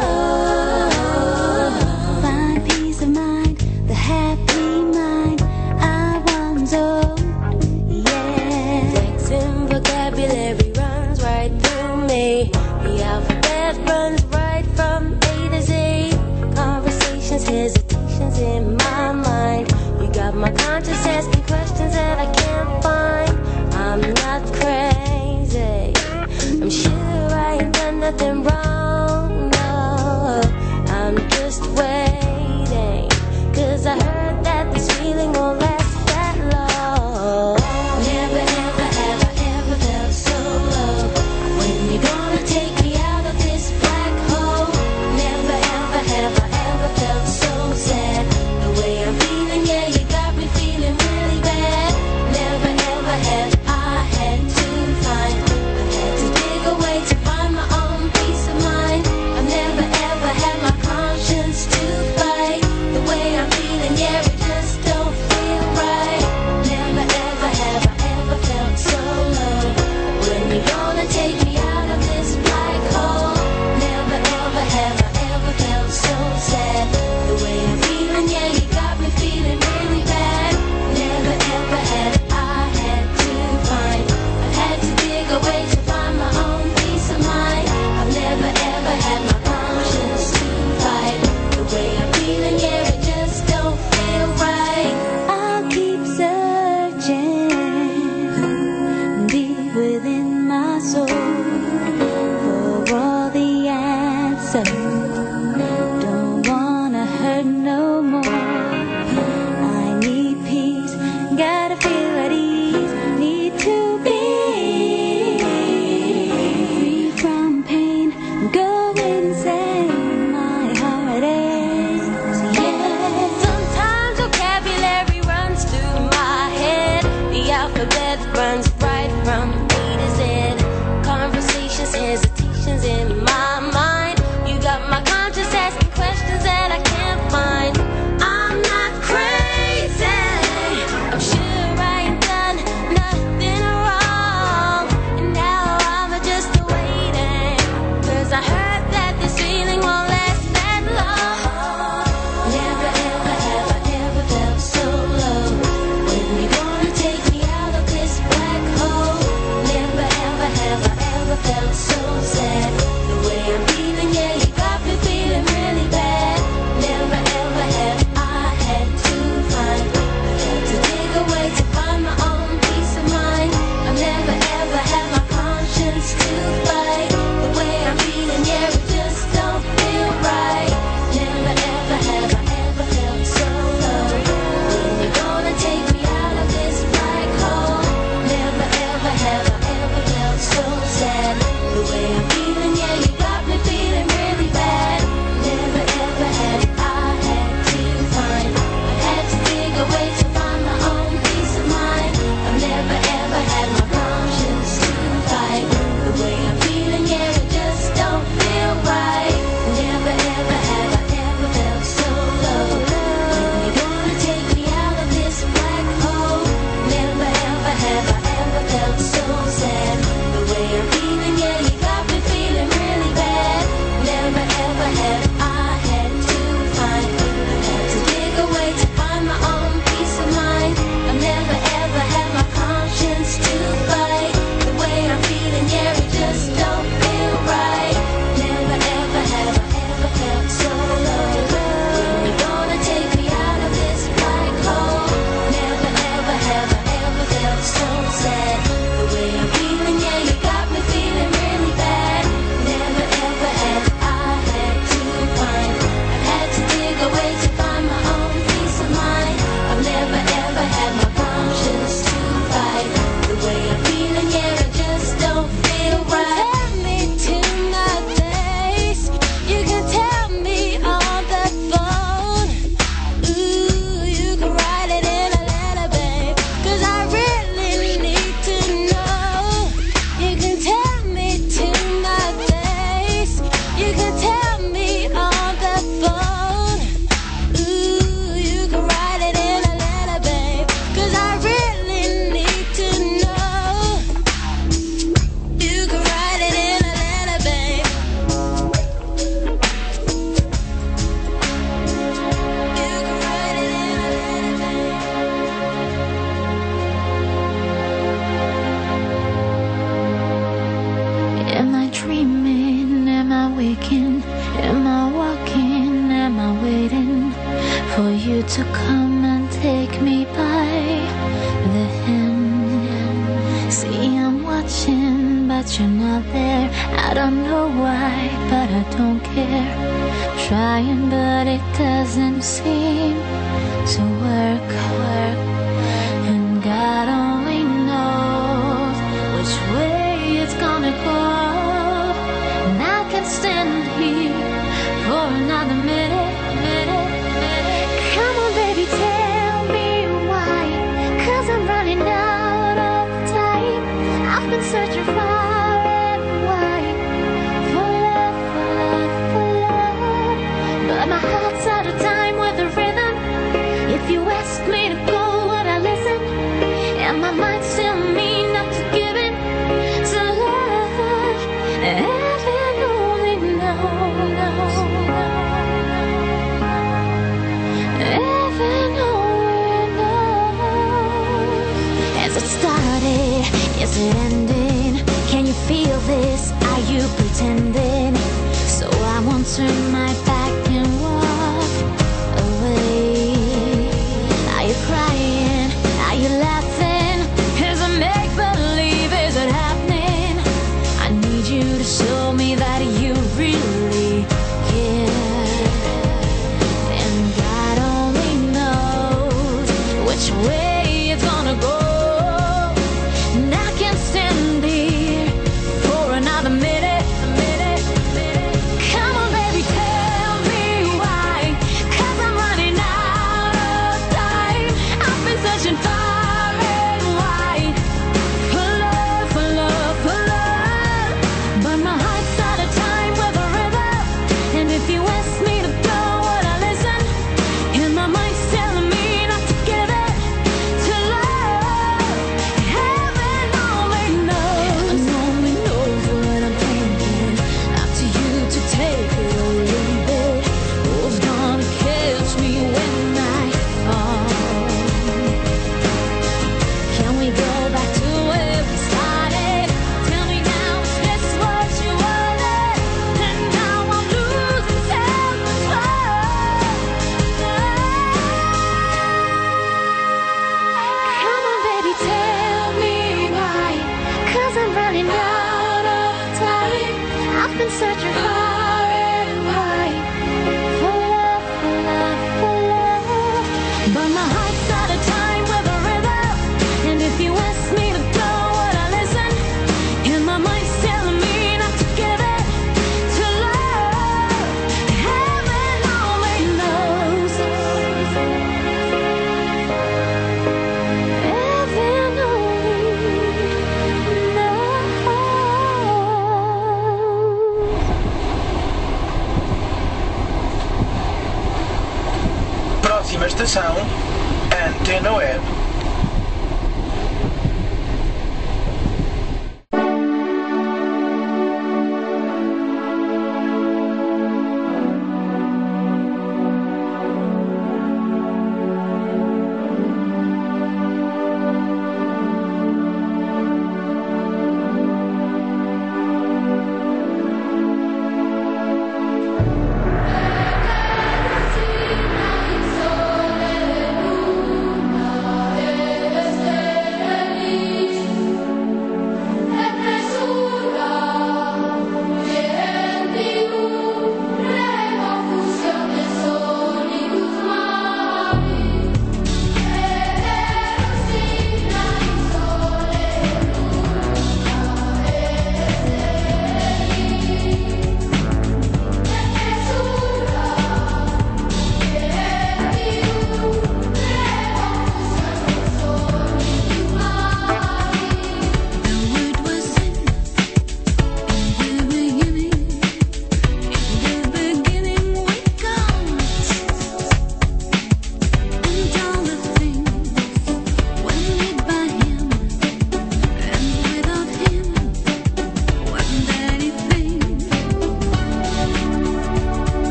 run. Find peace of mind. The happy mind I once owned. Yeah. Flexing vocabulary runs right through me. The alphabet runs right from A to Z. Conversations, hesitations in my mind. You got my conscience asking questions that I can't find. I'm not crazy. I'm sure I ain't done nothing wrong. No, I'm just waiting. Cause I heard that this feeling won't last that long. Never, ever, ever, ever felt so low. When you gonna take me out of this black hole? Never, ever, ever, ever felt so sad. The way I'm feeling, yeah, you got me feeling really bad. Never, ever have I had to find. I've had to dig away to find my own peace of mind. I've never, ever had my conscience to fight. The way I'm feeling, yeah, it just don't feel right. Never, ever have I ever felt so low. When you gonna take me out of this black hole? Never, ever have I ever felt so sad. The way I'm feeling, yeah, you got me feeling really bad. Never, ever had I had to find. I've had to dig away to find my own peace of mind. I've never, ever had my conscience to fight. The way I'm feeling, yeah, it just don't feel right. I'll keep searching deep within my soul for all the answers. Don't wanna hurt no more. I need peace, gotta feel at ease. Need to be free from pain, go insane. My heart aches, yeah. Sometimes vocabulary runs through my head. The alphabet runs right from A to Z. Conversation you to come and take me by the hand. See, I'm watching, but you're not there. I don't know why, but I don't care. Trying, but it doesn't seem to work, work. And God only knows which way it's gonna go. And I can't stand here for another minute, minute, minute. Come on, baby, tell me why. Cause I'm running out of time. I've been searching far and wide for love, for love, for love. But my heart's out of time with the rhythm. If you ask me to go, would I listen? And my mind's telling me not to give it to love. Heaven only knows. Heaven only knows. Has it started? Is it ending? Can you feel this? Are you pretending? So I won't turn my back and walk away. Are you crying? Are you laughing? Is it make believe? Is it happening? I need you to show me that you really care. And God only knows which way it's gonna go. And I can't stand here for another minute, a minute, minute. Come on, baby, tell me why. Cause I'm running out of time. I've been searching far and wide for love, for love, for love. But my heart's out of time with the rhythm. And if you ask me to go, would I listen? And my mind's telling me not to give it to love. Heaven only knows. Heaven only knows what I'm thinking. Up to you to take it or leave it. Who's gonna catch me when I fall? Can we go back to where we started? Tell me now, is this what you wanted? And now I'm losing self-control. Come on, baby, tell me why. Cause I'm running out of time. I've been searching far and wide for love, for love, for love. But my heart's out of time with the rhythm. And if you ask me to go, would I listen? And my mind's telling me not to give it to love. Heaven only knows. Heaven only knows. Próxima estação, Antena Web. Sole luna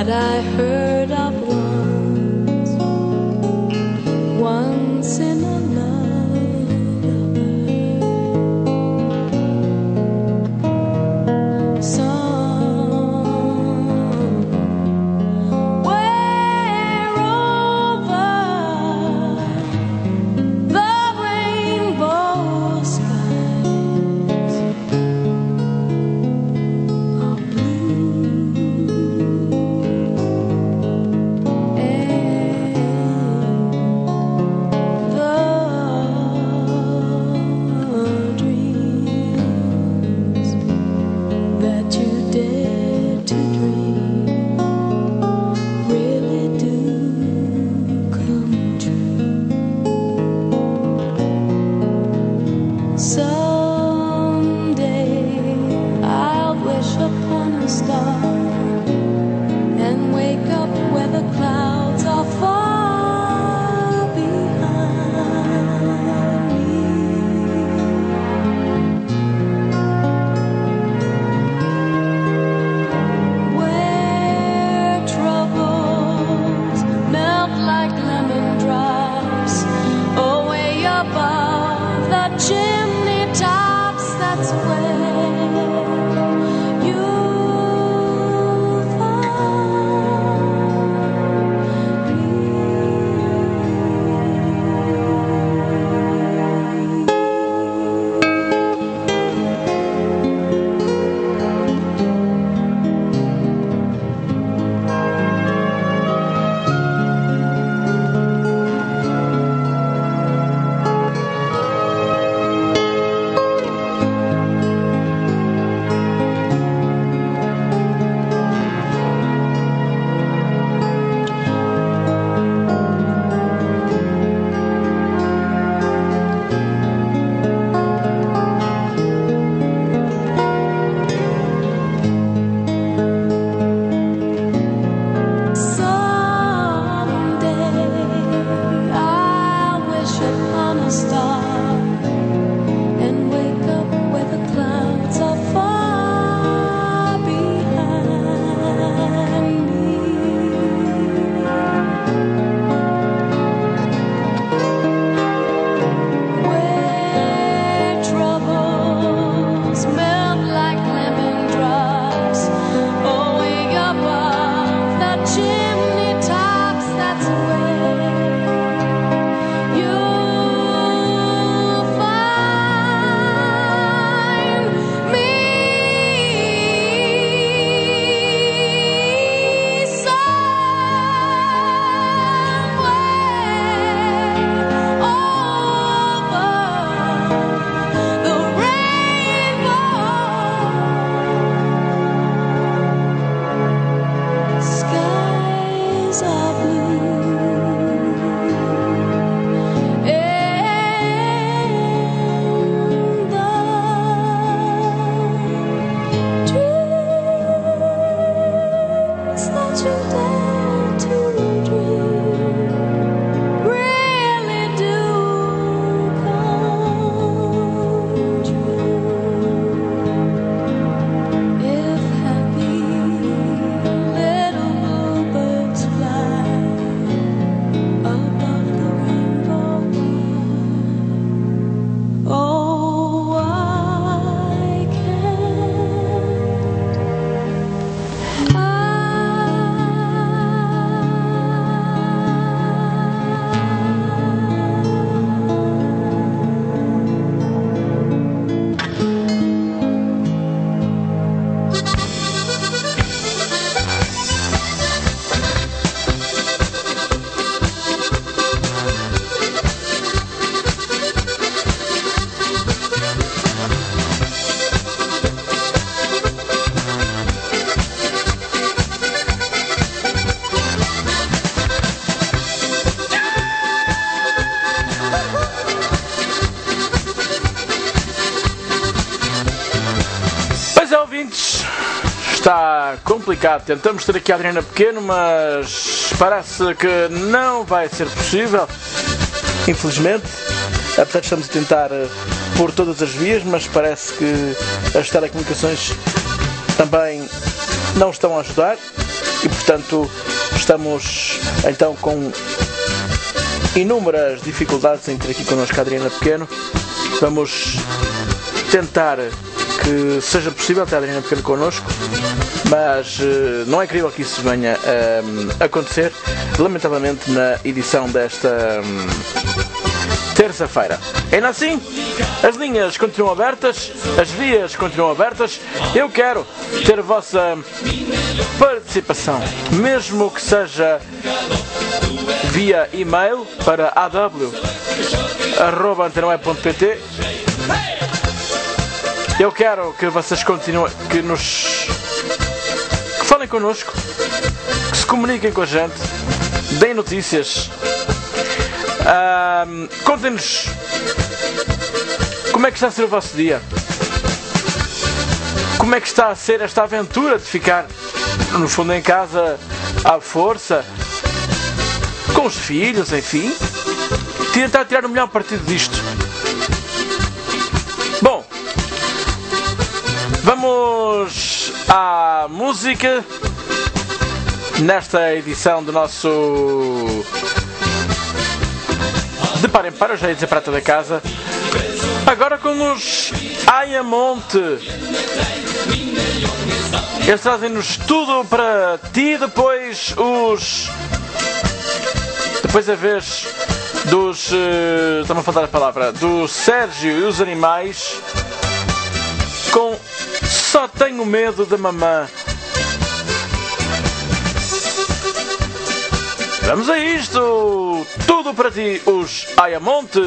that I heard of once, once in a lullaby. Somewhere over the rainbow skies are Está complicado. Tentamos ter aqui a Adriana Pequeno, mas parece que não vai ser possível, infelizmente. Apesar de estamos a tentar por todas as vias, mas parece que as telecomunicações também não estão a ajudar. e portanto estamos então com inúmeras dificuldades em ter aqui connosco a Adriana Pequeno. Vamos tentar que seja possível ter a Adriana Pequeno connosco, mas uh, não é incrível que isso venha a uh, acontecer, lamentavelmente, na edição desta um, terça-feira. Ainda assim, as linhas continuam abertas, as vias continuam abertas. Eu quero ter a vossa participação, mesmo que seja via e-mail para a w arroba antena web ponto pt. Eu quero que vocês continuem, que nos que falem connosco, que se comuniquem com a gente, deem notícias, uh, contem-nos como é que está a ser o vosso dia, como é que está a ser esta aventura de ficar no fundo em casa à força, com os filhos, enfim, tentar tirar o melhor partido disto. Bom, vamos à música nesta edição do nosso Deparem para, eu já ia dizer Prata da Casa, agora com os Ayamonte. Eles trazem-nos tudo para ti, depois os... Depois a vez dos... Uh, Está-me a faltar a palavra. Do Sérgio e os Animais com Só Tenho Medo da Mamã. Vamos a isto! Tudo para ti, os Ayamonte!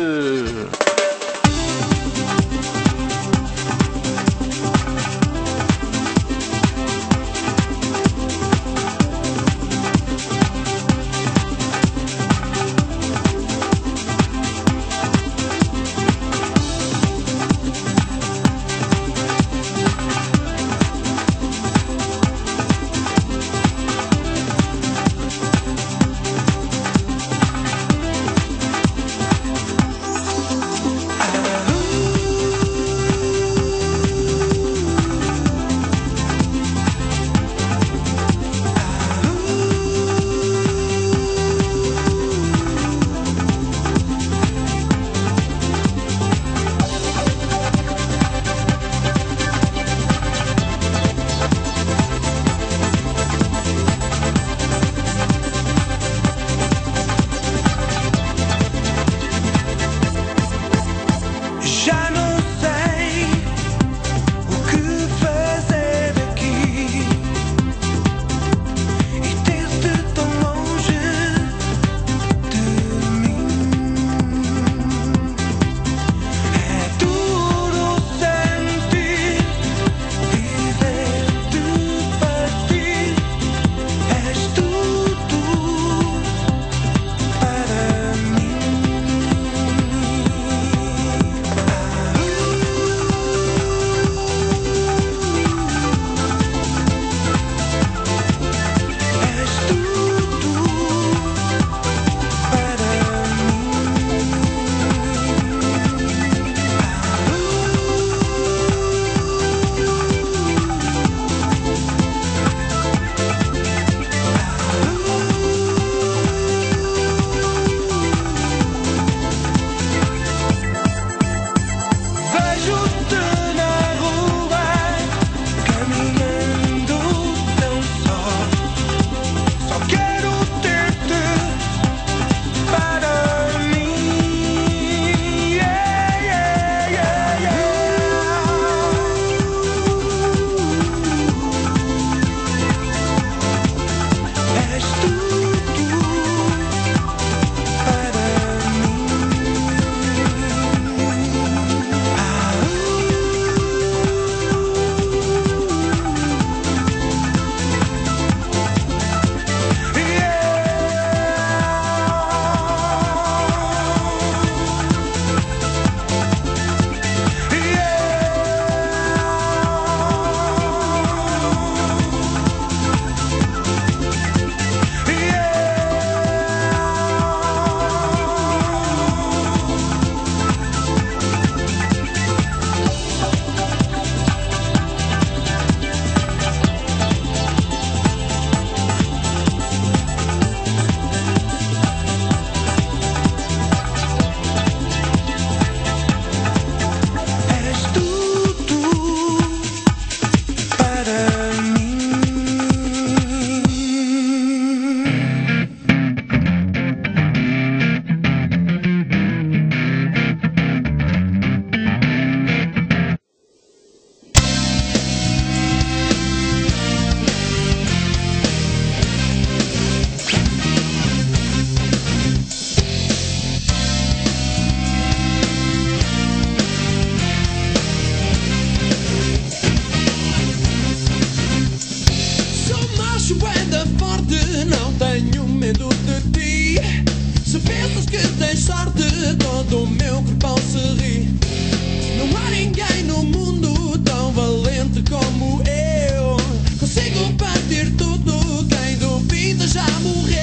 tens sorte, todo o meu corpo se ri. Não há ninguém no mundo tão valente como eu. Consigo partir tudo, quem duvida já morreu.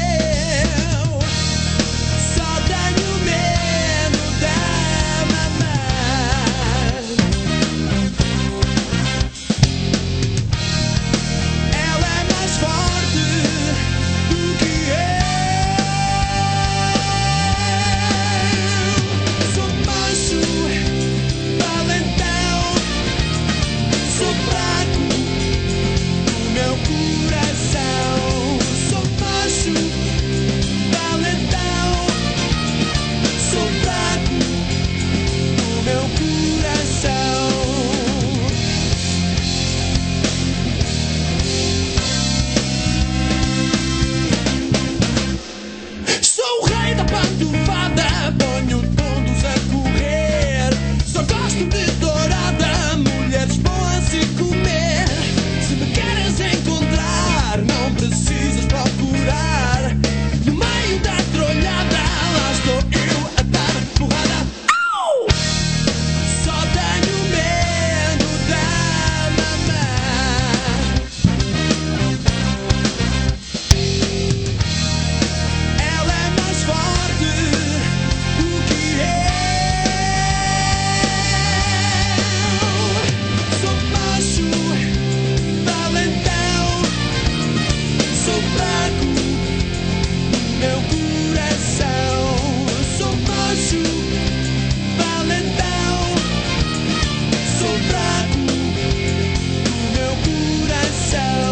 Só tenho medo da mamãe. Ela é mais forte do que eu. Sou macho, valentão. Sou fraco do meu coração. Sou macho, valentão. Sou fraco do meu coração. Sou o rei da pantufada, ponho todos a correr. Só gosto de dourada, mulheres boas e comer. Se me queres encontrar, não precisas procurar. No meio da trolhada, lá estou eu a dar porrada. Au! Só tenho medo da mamãe. Ela é mais forte do que eu. Sou macho, valentão. Sou fraco do meu coração. Sou macho, valentão. Sou fraco do meu coração.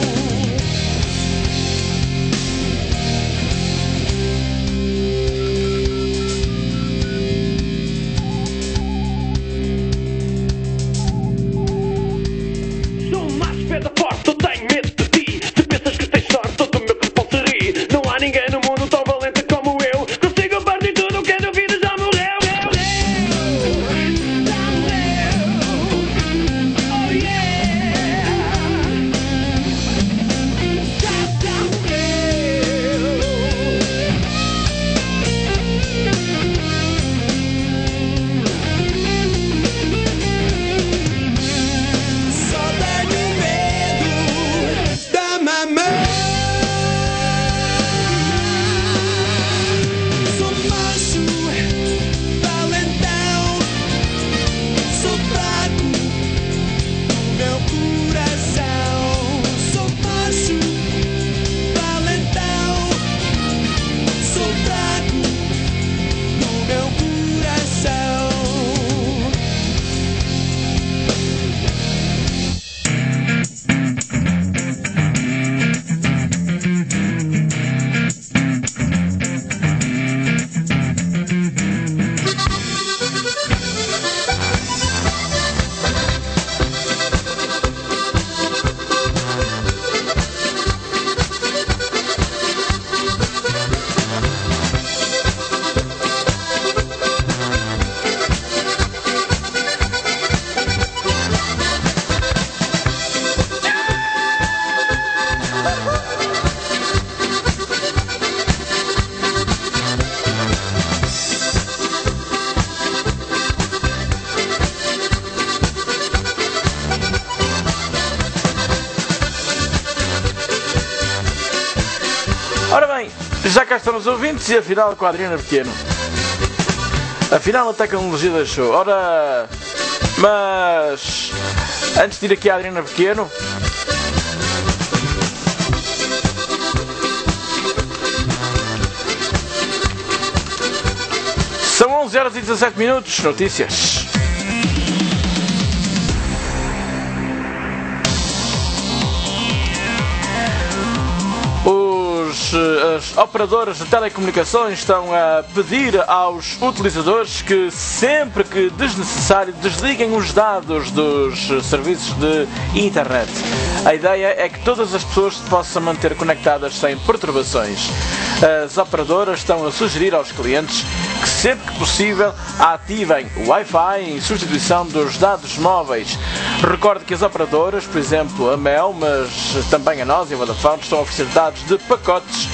Sou um macho, pedra forte, eu tenho medo de ti. Se pensas que tens sorte, todo o meu corpo se ri. Não há ninguém no mundo tão valente como eu. Consigo partir tudo, quem duvida já morreu. Já morreu. Oh yeah. Já, já morreu. Só tenho medo da mamãe. Sou macho, valentão. Sou fraco do meu coração. Sou macho, valentão. Sou fraco do meu coração. Ora bem, já cá estão os ouvintes e afinal com a Adriana Pequeno. Afinal a tecnologia deixou. Ora, mas antes de ir aqui à Adriana Pequeno, são onze horas e dezassete minutos, notícias. Os, as operadoras de telecomunicações estão a pedir aos utilizadores que sempre que desnecessário desliguem os dados dos serviços de internet. A ideia é que todas as pessoas se possam manter conectadas sem perturbações. As operadoras estão a sugerir aos clientes que sempre que possível ativem o Wi-Fi em substituição dos dados móveis. Recordo que as operadoras, por exemplo a Mel, mas também a nós e a Vodafone, estão a oferecer dados de pacotes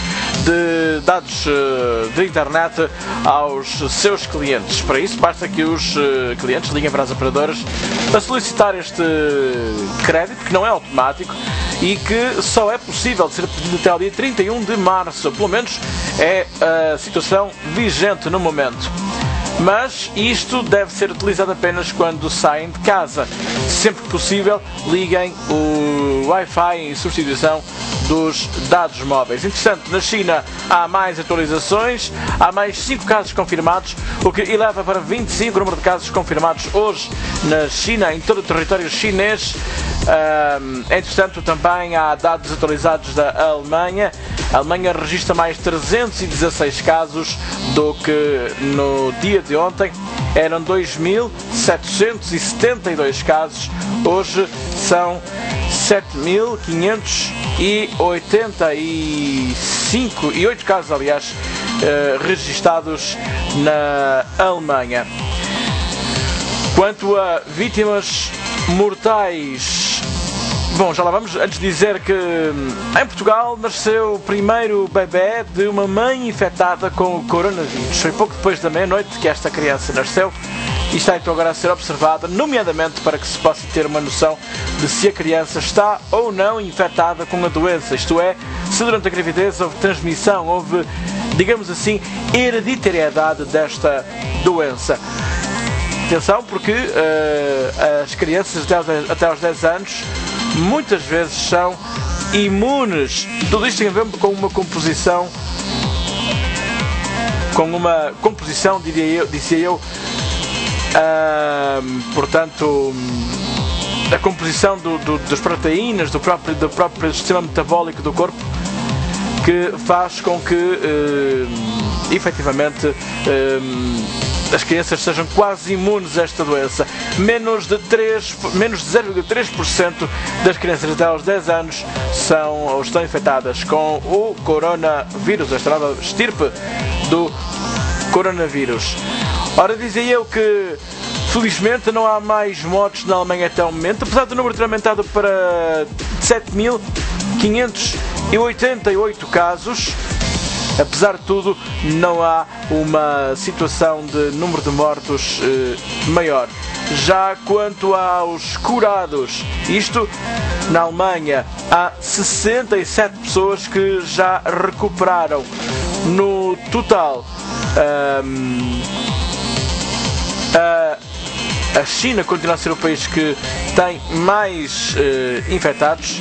de dados de internet aos seus clientes. Para isso, basta que os clientes liguem para as operadoras a solicitar este crédito, que não é automático e que só é possível de ser pedido até ao dia trinta e um de março. Pelo menos é a situação vigente no momento. Mas isto deve ser utilizado apenas quando saem de casa. Sempre que possível, liguem o Wi-Fi em substituição dos dados móveis. Interessante, na China há mais atualizações, há mais cinco casos confirmados, o que eleva para vinte e cinco o número de casos confirmados hoje na China, em todo o território chinês. Entretanto, também há dados atualizados da Alemanha. A Alemanha registra mais trezentos e dezasseis casos do que no dia de ontem. Eram dois mil setecentos e setenta e dois casos. Hoje são sete mil quinhentos e oitenta e cinco e oito casos, aliás, eh, registados na Alemanha. Quanto a vítimas mortais, bom, já lá vamos. Antes de dizer que em Portugal nasceu o primeiro bebê de uma mãe infectada com o coronavírus. Foi pouco depois da meia-noite que esta criança nasceu e está então agora a ser observada, nomeadamente para que se possa ter uma noção de se a criança está ou não infectada com a doença. Isto é, se durante a gravidez houve transmissão, houve, digamos assim, hereditariedade desta doença. Atenção, porque uh, as crianças até aos, dez, até aos dez anos muitas vezes são imunes. Tudo isto tem a ver com uma composição, com uma composição, diria eu, dizia eu, uh, portanto, a composição do, do, das proteínas do próprio, do próprio sistema metabólico do corpo, que faz com que, uh, efetivamente, uh, as crianças sejam quase imunes a esta doença. Menos de, três, menos de zero vírgula três por cento das crianças até aos dez anos são ou estão infectadas com o coronavírus, esta nova estirpe do coronavírus. Ora, dizia eu que felizmente não há mais mortes na Alemanha até o momento, apesar do número ter aumentado para sete mil quinhentos e oitenta e oito casos. Apesar de tudo, não há uma situação de número de mortos eh, maior. Já quanto aos curados, isto na Alemanha, há sessenta e sete pessoas que já recuperaram. No total, um, a, a China continua a ser o país que tem mais eh, infectados.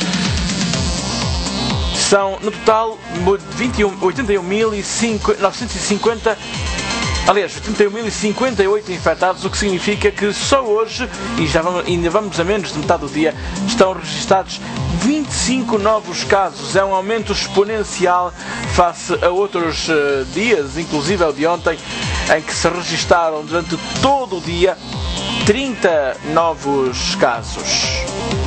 São, no total, vinte e um, oitenta e um mil novecentos e cinquenta, aliás, oitenta e um mil e cinquenta e oito infectados, o que significa que só hoje, e já vamos, ainda vamos a menos de metade do dia, estão registados vinte e cinco novos casos. É um aumento exponencial face a outros uh, dias, inclusive ao de ontem, em que se registaram durante todo o dia trinta novos casos.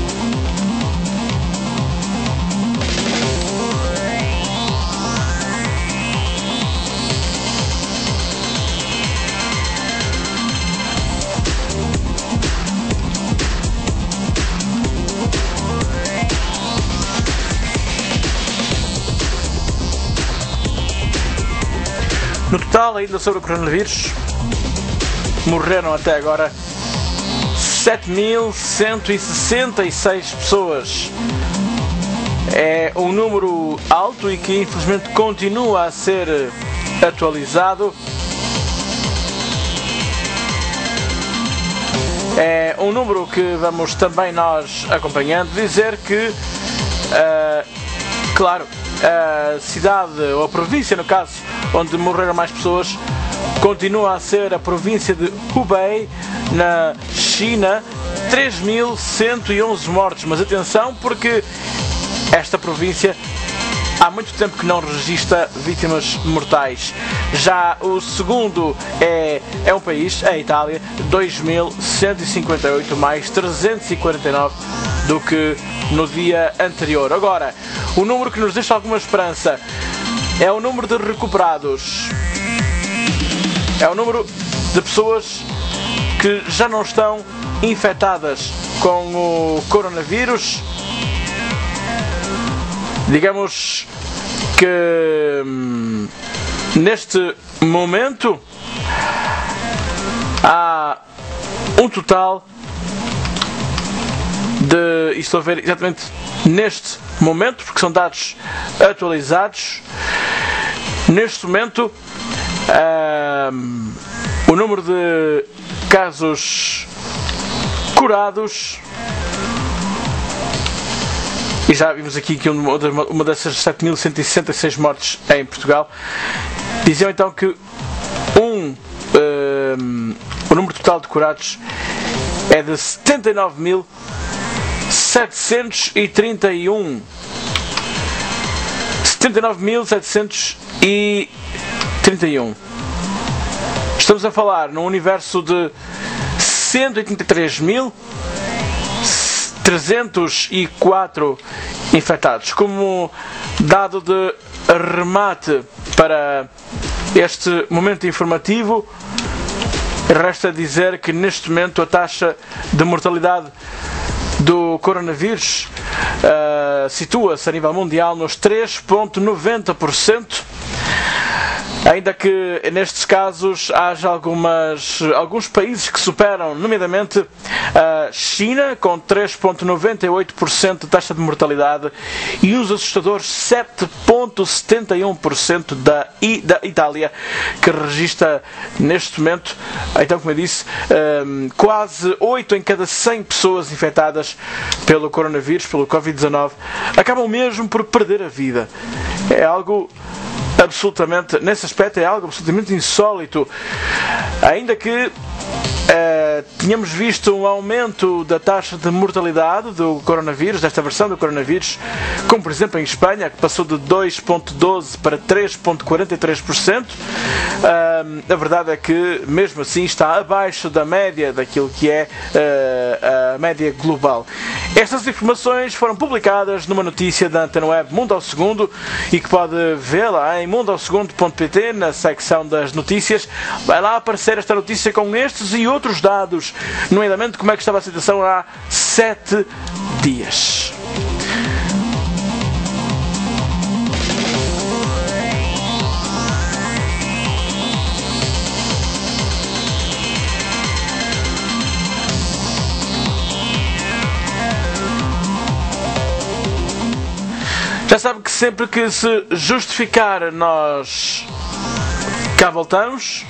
No total, ainda sobre o coronavírus, morreram até agora sete mil cento e sessenta e seis pessoas. É um número alto e que infelizmente continua a ser atualizado. É um número que vamos também nós acompanhando. Dizer que, uh, claro, a cidade, ou a província no caso, onde morreram mais pessoas, continua a ser a província de Hubei, na China, três mil cento e onze mortes. Mas atenção, porque esta província há muito tempo que não registra vítimas mortais. Já o segundo é, é um país, é a Itália, dois mil cento e cinquenta e oito, mais trezentos e quarenta e nove do que no dia anterior. Agora, o número que nos deixa alguma esperança é o número de recuperados. É o número de pessoas que já não estão infectadas com o coronavírus. Digamos, que hum, neste momento há um total de, e estou a ver exatamente neste momento, porque são dados atualizados, neste momento hum, o número de casos curados, e já vimos aqui que uma, uma dessas sete mil cento e sessenta e seis mortes em Portugal, diziam então que um, um, o número total de curados é de setenta e nove mil setecentos e trinta e um. setenta e nove mil setecentos e trinta e um. Estamos a falar num universo de cento e oitenta e três mil trezentos e quatro infectados. Como dado de remate para este momento informativo, resta dizer que neste momento a taxa de mortalidade do coronavírus uh, situa-se a nível mundial nos três vírgula noventa por cento, ainda que nestes casos haja algumas, alguns países que superam, nomeadamente a China, com três vírgula noventa e oito por cento de taxa de mortalidade, e uns assustadores sete vírgula setenta e um por cento da, I, da Itália, que registra neste momento, então como eu disse, um, quase oito em cada cem pessoas infectadas pelo coronavírus, pelo covid dezanove, acabam mesmo por perder a vida. É algo absolutamente, nesse aspecto é algo absolutamente insólito, ainda que Uh, tínhamos visto um aumento da taxa de mortalidade do coronavírus, desta versão do coronavírus, como por exemplo em Espanha, que passou de dois vírgula doze para três vírgula quarenta e três por cento. Uh, a verdade é que mesmo assim está abaixo da média daquilo que é uh, a média global. Estas informações foram publicadas numa notícia da Antena Web Mundo ao Segundo, e que pode vê-la em mundo ao segundo ponto pt, na secção das notícias. Vai lá aparecer esta notícia com estes e outros outros dados, nomeadamente como é que estava a situação há sete dias. Já sabe que sempre que se justificar, nós cá voltamos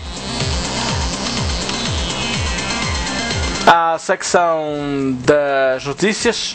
à secção das notícias.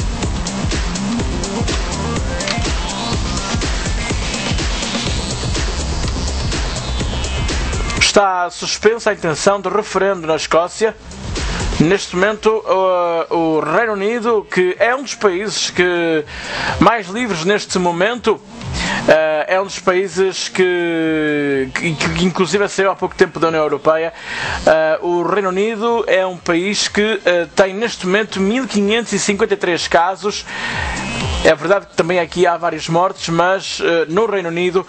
Está suspensa a intenção de referendo na Escócia. Neste momento, uh, o Reino Unido, que é um dos países que mais livres neste momento, Uh, é um dos países que, que, que inclusive saiu há pouco tempo da União Europeia. Uh, o Reino Unido é um país que uh, tem neste momento mil quinhentos e cinquenta e três casos. É verdade que também aqui há várias mortes, mas uh, no Reino Unido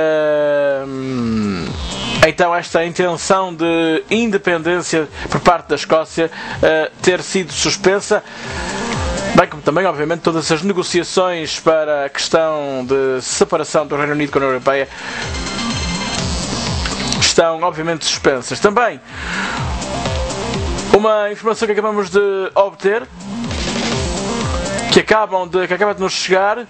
uh, então esta intenção de independência por parte da Escócia uh, ter sido suspensa, bem como também, obviamente, todas as negociações para a questão de separação do Reino Unido com a União Europeia estão, obviamente, suspensas. Também, uma informação que acabamos de obter, que, acabam de, que acaba de nos chegar: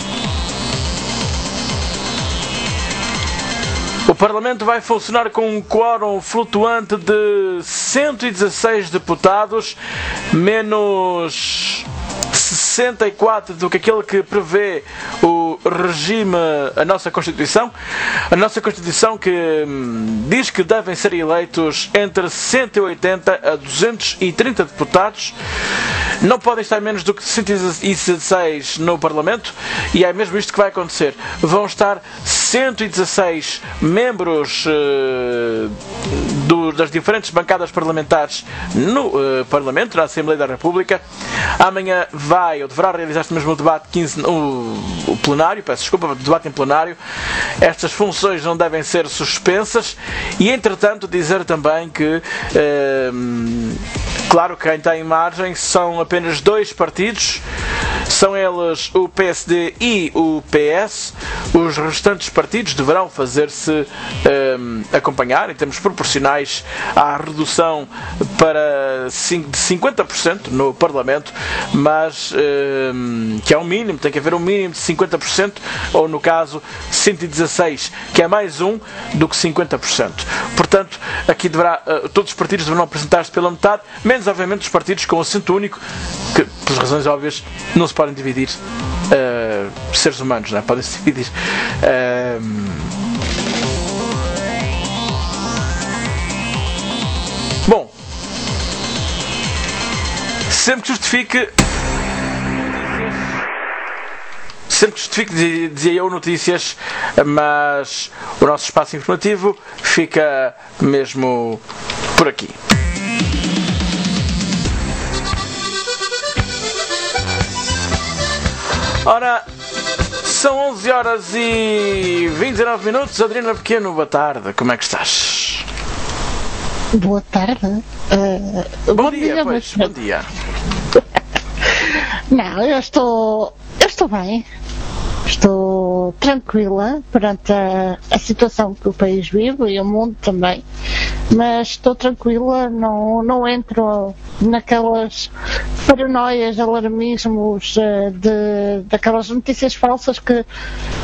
o Parlamento vai funcionar com um quórum flutuante de cento e dezasseis deputados, menos sessenta e quatro do que aquele que prevê o regime, a nossa Constituição. A nossa Constituição que hum, diz que devem ser eleitos entre cento e oitenta a duzentos e trinta deputados. Não podem estar menos do que cento e dezasseis no Parlamento, e é mesmo isto que vai acontecer. Vão estar cento e dezasseis membros uh, do, das diferentes bancadas parlamentares no uh, Parlamento, na Assembleia da República. Amanhã vai, ou deverá realizar-se mesmo o debate quinze, o, o plenário, peço desculpa, o debate em plenário. Estas funções não devem ser suspensas, e entretanto dizer também que uh, claro que quem tem margem são apenas dois partidos, são eles o P S D e o P S. Os restantes partidos deverão fazer-se um, acompanhar em termos proporcionais à redução para de cinquenta por cento no Parlamento, mas um, que é um mínimo, tem que haver um mínimo de cinquenta por cento, ou no caso cento e dezasseis, que é mais um do que cinquenta por cento. Portanto, aqui deverá, uh, todos os partidos deverão apresentar-se pela metade, menos obviamente os partidos com assento único, que por razões óbvias não se podem dividir. Uh, seres humanos, não é? Podem-se dividir. Uh, bom, sempre que justifique, sempre que justifique, dizia eu, notícias, mas o nosso espaço informativo fica mesmo por aqui. Ora, são onze horas e vinte e nove minutos. Adriana Pequeno, boa tarde. Como é que estás? Boa tarde. Uh, bom, bom dia, dia, pois. Mas... Bom dia. Não, eu estou... Eu estou bem. Estou tranquila perante a, a situação que o país vive e o mundo também. Mas estou tranquila, não, não entro naquelas paranoias, alarmismos uh, de, daquelas notícias falsas que uh,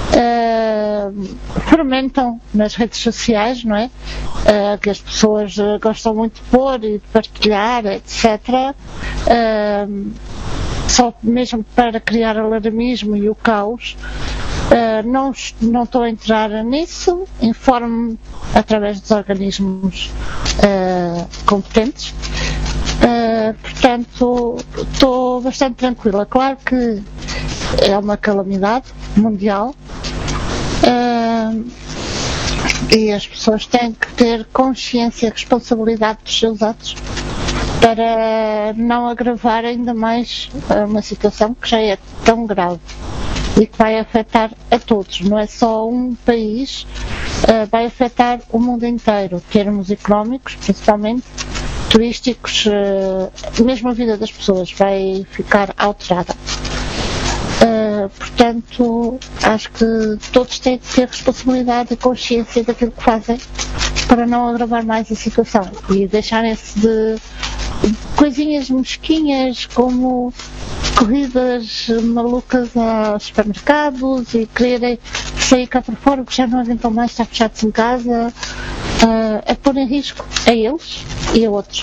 fermentam nas redes sociais, não é? Uh, que as pessoas uh, gostam muito de pôr e de partilhar, etcétera. Uh, só mesmo para criar alarmismo e o caos. Uh, não, não estou a entrar nisso, informo-me através dos organismos uh, competentes. Uh, portanto, estou bastante tranquila. Claro que é uma calamidade mundial uh, e as pessoas têm que ter consciência e responsabilidade dos seus atos para não agravar ainda mais uma situação que já é tão grave e que vai afetar a todos, não é só um país, uh, vai afetar o mundo inteiro, em termos económicos, principalmente, turísticos, uh, mesmo a vida das pessoas vai ficar alterada. Uh, portanto, acho que todos têm que ter responsabilidade e consciência daquilo que fazem para não agravar mais a situação e deixarem-se de coisinhas mesquinhas como corridas malucas aos supermercados e quererem sair cá para fora porque já não aguentam mais estar fechados em casa. Uh, é pôr em risco a eles e a outros.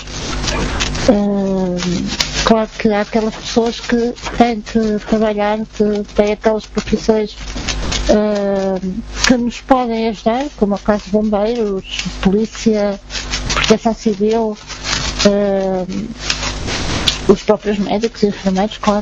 Uh, claro que há aquelas pessoas que têm que trabalhar, que têm aquelas profissões uh, que nos podem ajudar, como o caso de bombeiros, polícia, proteção civil, uh, os próprios médicos e enfermeiros, claro.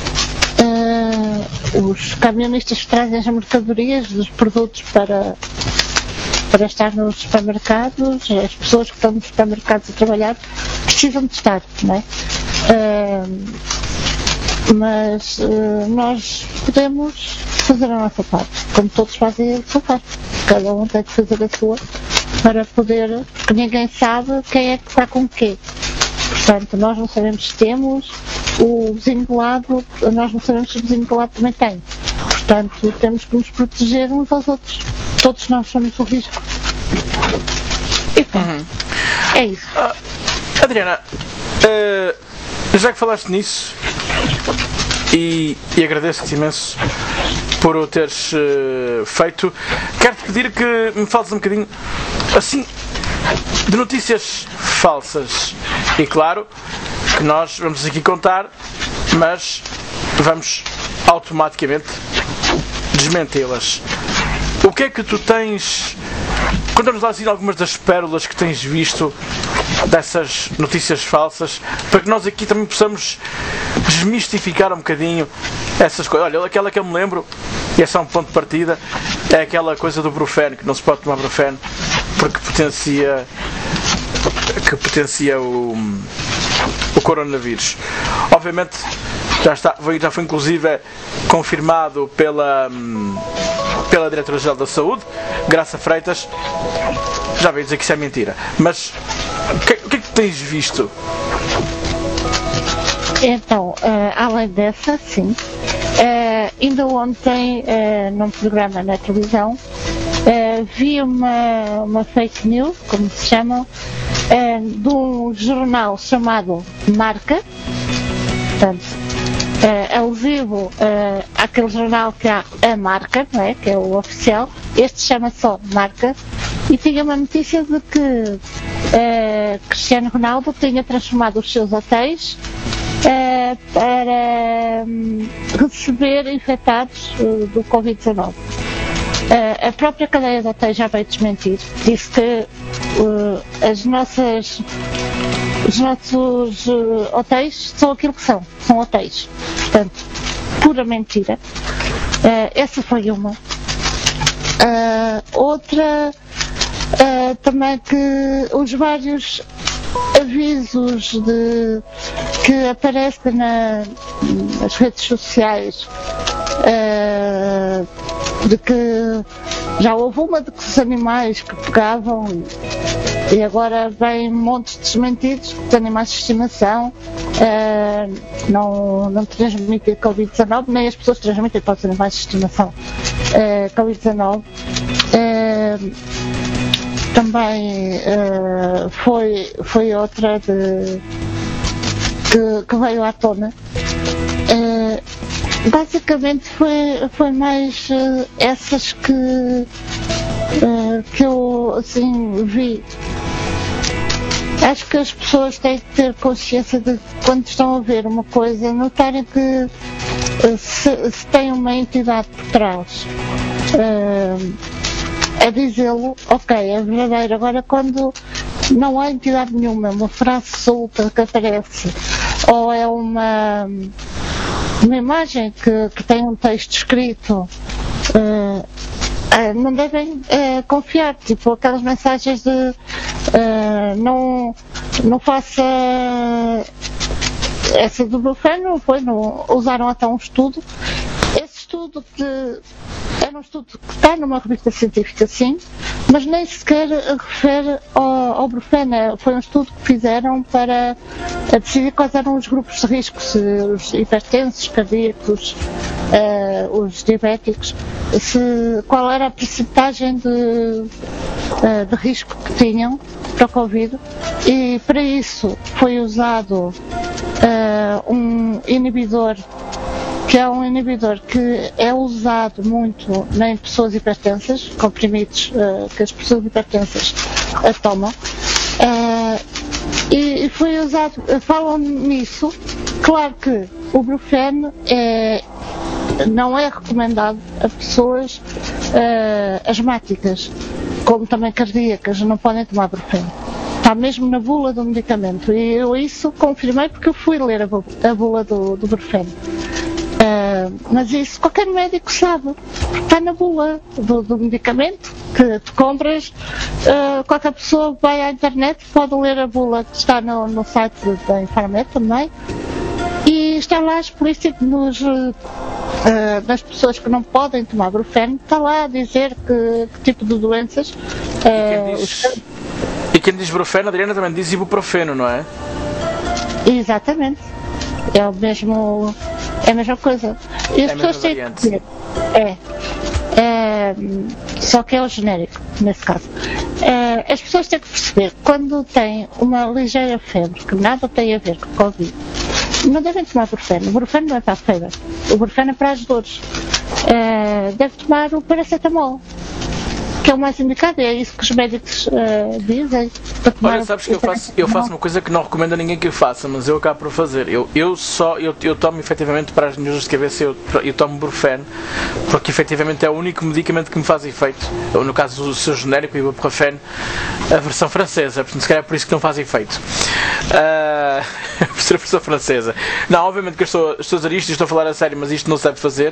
Uh, os camionistas que trazem as mercadorias dos produtos para, para estar nos supermercados, as pessoas que estão nos supermercados a trabalhar, precisam de estar, não é? Uh, mas uh, nós podemos fazer a nossa parte, como todos fazem a sua parte. Cada um tem que fazer a sua para poder, porque ninguém sabe quem é que está com o quê. Portanto, nós não sabemos se temos, o vizinho do lado, nós não sabemos se o vizinho do lado também tem. Portanto, temos que nos proteger uns aos outros. Todos nós somos o risco. E pronto, uhum. É isso. Uh, Adriana, uh, já que falaste nisso, e, e agradeço-te imenso por o teres uh, feito, quero-te pedir que me fales um bocadinho, assim, de notícias falsas. E claro que nós vamos aqui contar, mas vamos automaticamente desmenti-las. O que é que tu tens... Conta-nos lá assim algumas das pérolas que tens visto dessas notícias falsas, para que nós aqui também possamos desmistificar um bocadinho essas coisas. Olha, aquela que eu me lembro, e é só um ponto de partida, é aquela coisa do Brufen, que não se pode tomar Brufen porque potencia que potencia o, o coronavírus. Obviamente já, está, já foi inclusive confirmado pela, pela Diretora-Geral da Saúde, Graça Freitas, já veio dizer que isso é mentira. Mas o que, o que é que tens visto? Então, uh, além dessa, sim, Uh, ainda ontem, uh, num programa na televisão, uh, vi uma, uma fake news, como se chama, uh, de um jornal chamado Marca, portanto, uh, alusivo uh, àquele jornal que há a Marca, não é? Que é o oficial. Este chama só Marca, e tinha uma notícia de que uh, Cristiano Ronaldo tinha transformado os seus hotéis Uh, para um, receber infectados uh, do covid dezenove. Uh, a própria cadeia de hotéis já veio desmentir. Disse que uh, as nossas, os nossos uh, hotéis são aquilo que são, são hotéis. Portanto, pura mentira. Uh, essa foi uma. Uh, outra, uh, também que os vários avisos de, que aparecem na, nas redes sociais uh, de que já houve uma de que os animais que pegavam e, e agora vem montes de desmentidos, os animais de estimação uh, não, não transmitem covid dezenove, nem as pessoas transmitem para os animais de estimação uh, covid dezenove. Uh, Também uh, foi, foi outra de, que, que veio à tona. Uh, basicamente foi, foi mais uh, essas que, uh, que eu assim vi. Acho que as pessoas têm que ter consciência de quando estão a ver uma coisa, notarem que uh, se, se tem uma entidade por trás. Uh, a dizê-lo, ok, é verdadeiro. Agora, quando não há entidade nenhuma, uma frase solta que aparece, ou é uma, uma imagem que, que tem um texto escrito, uh, uh, não devem uh, confiar, tipo aquelas mensagens de uh, não, não faça essa do Brufeno, foi, não, usaram até um estudo. Esse estudo que era um estudo que está numa revista científica, sim, mas nem sequer refere ao, ao Brufeno. Foi um estudo que fizeram para decidir quais eram os grupos de risco, se os hipertensos, cardíacos, uh, os diabéticos, se, qual era a percentagem de, uh, de risco que tinham para o Covid, e para isso foi usado uh, um inibidor, que é um inibidor que é usado muito em pessoas hipertensas, comprimidos uh, que as pessoas hipertensas uh, tomam, uh, e, e foi usado, uh, falam nisso. Claro que o Brufeno é, não é recomendado a pessoas uh, asmáticas, como também cardíacas, não podem tomar Brufeno. Está mesmo na bula do medicamento, e eu isso confirmei porque eu fui ler a bula, a bula do, do Brufeno. Uh, mas isso qualquer médico sabe, porque está na bula do, do medicamento que tu compras. Uh, qualquer pessoa vai à internet, pode ler a bula que está no, no site da Infarmed também, e está lá explícito nos, uh, nas pessoas que não podem tomar Brufeno, está lá a dizer que, que tipo de doenças. Uh, e, quem diz, os... e quem diz Brufeno, Adriana, também diz ibuprofeno, não é? Exatamente, é o mesmo. É a mesma coisa. E as é pessoas têm que dizer. É, é. Só que é o genérico, nesse caso. É, as pessoas têm que perceber, quando têm uma ligeira febre, que nada tem a ver com Covid, não devem tomar Brufeno. O Brufeno não é para a febre. O Brufeno é para as dores. É, deve tomar o paracetamol, que é o mais indicado, e é isso que os médicos uh, dizem. Olha, sabes que eu faço, eu faço uma coisa que não recomendo a ninguém que eu faça, mas eu acabo por fazer. Eu, eu só, eu, eu tomo efetivamente para as minhas dores de cabeça, eu, eu tomo Brufeno, porque efetivamente é o único medicamento que me faz efeito. Eu, no caso do seu genérico, ibuprofeno, a versão francesa, portanto se calhar é por isso que não faz efeito. Uh, por ser a versão francesa. Não, obviamente que eu estou, estou a dizer isto e estou a falar a sério, mas isto não se deve fazer.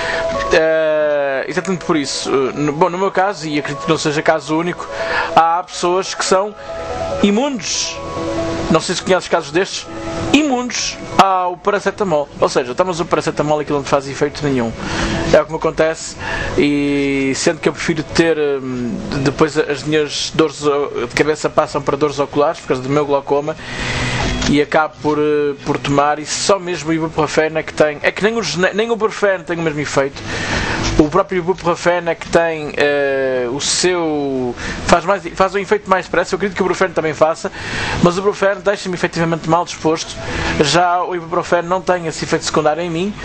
Uh, exatamente por isso. Uh, no, bom, no meu caso, e acredito que não seja caso único, há pessoas que são imunes, não sei se conheces casos destes, imunes ao paracetamol. Ou seja, tomas o paracetamol e aquilo não te faz efeito nenhum. É o que me acontece, e sendo que eu prefiro ter, depois as minhas dores de cabeça passam para dores oculares por causa do meu glaucoma, e acabo por, uh, por tomar, e só mesmo o ibuprofeno é que tem, é que nem o, nem o ibuprofeno tem o mesmo efeito. O próprio ibuprofeno é que tem uh, o seu, faz, mais, faz um efeito mais depressa. Eu acredito que o ibuprofeno também faça, mas o ibuprofeno deixa-me efetivamente mal disposto. Já o ibuprofeno não tem esse efeito secundário em mim.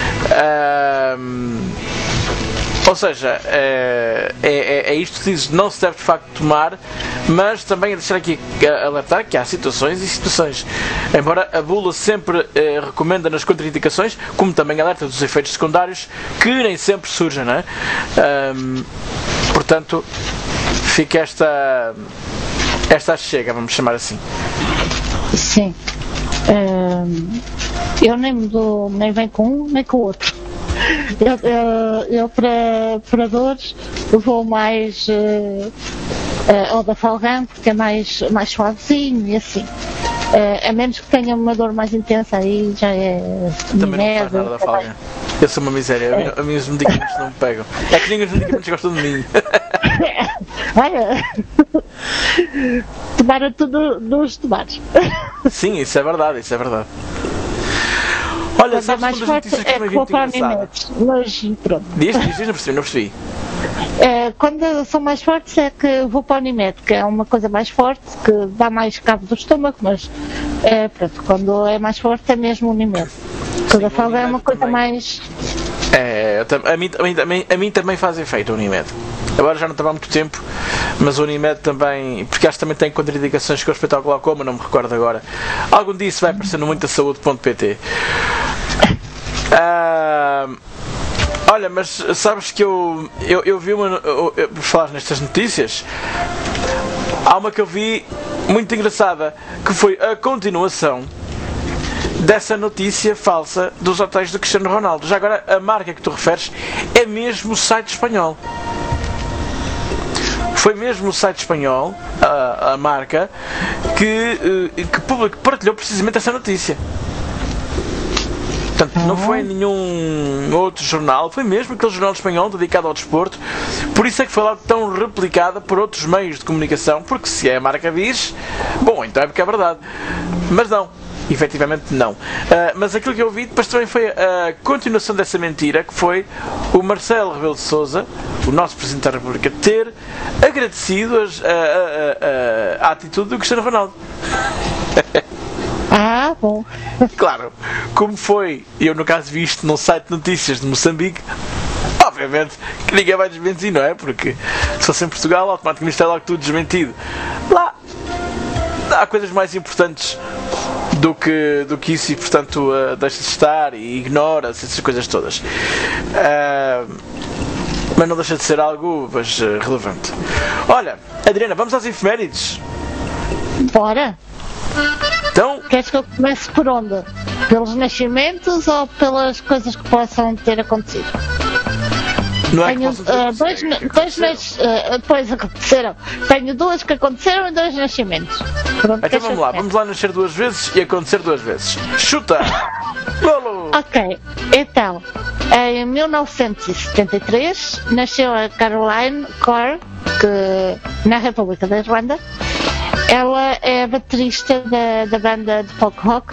Uh, Ou seja, é, é, é isto que diz, não se deve de facto tomar, mas também a deixar aqui a alertar que há situações e situações. Embora a bula sempre eh, recomenda nas contraindicações, como também alerta dos efeitos secundários, que nem sempre surgem, não é? Um, portanto, fica esta, esta chega, vamos chamar assim. Sim. Um, eu nem me dou, nem vem com um, nem com o outro. Eu, eu, eu para, para dores vou mais uh, uh, ao da Falgan, porque é mais, mais suavezinho e assim. Uh, a menos que tenha uma dor mais intensa, aí já é também não faz nada da Falgan. Eu sou uma miséria, é. A mim os medicamentos não me pegam. É que ninguém os medicamentos gostam de mim. Olha, tomaram tudo dos tomates. Sim, isso é verdade, isso é verdade. Olha, sabes mais uma das notícias que é também muito engraçada? Mas pronto. Diz, diz, diz, não percebi, não percebi. É, quando são mais fortes é que vou para o Unimed, que é uma coisa mais forte, que dá mais cabo do estômago, mas é, pronto, quando é mais forte é mesmo o Unimed. Cada folga é uma coisa também. Mais... É, a mim, a, mim, a mim também faz efeito o Unimed. Agora já não estava há muito tempo, mas o Unimed também, porque acho que também tem contraindicações com respeito ao glaucoma, não me recordo agora. Algum dia isso vai aparecer no muita saúde ponto pt. Ah, olha, mas sabes que eu, eu, eu vi uma, eu, eu, por falar nestas notícias, há uma que eu vi muito engraçada, que foi a continuação dessa notícia falsa dos hotéis do Cristiano Ronaldo. Já agora, a marca que tu referes é mesmo o site espanhol. Foi mesmo o site espanhol, a, a marca, que, que publicou, partilhou precisamente essa notícia. Portanto, não foi nenhum outro jornal, foi mesmo aquele jornal espanhol dedicado ao desporto. Por isso é que foi logo tão replicada por outros meios de comunicação, porque se é a marca diz, bom, então é porque é verdade. Mas não, efetivamente não. Uh, mas aquilo que eu vi depois também foi a continuação dessa mentira, que foi o Marcelo Rebelo de Sousa, o nosso Presidente da República, ter agradecido as, a, a, a, a atitude do Cristiano Ronaldo. Ah, bom. Claro, como foi, eu no caso vi isto num site de notícias de Moçambique, obviamente que ninguém vai desmentir, não é? Porque se fosse em Portugal, automaticamente está logo tudo desmentido. Lá há coisas mais importantes do que, do que isso e, portanto, uh, deixa de estar e ignora-se essas coisas todas. Uh, mas não deixa de ser algo mas, uh, relevante. Olha, Adriana, vamos às efemérides? Bora! Então, queres que eu comece por onde? Pelos nascimentos ou pelas coisas que possam ter acontecido? Não é Tenho que uh, dois, é que dois nas, uh, depois aconteceram. Tenho duas que aconteceram e dois nascimentos. Pronto, então vamos lá, vamos lá nascer duas vezes e acontecer duas vezes. Chuta! Lolo! Ok, então, em mil novecentos e setenta e três nasceu a Caroline Corr, que, na República da Irlanda. Ela é baterista da, da banda de folk rock,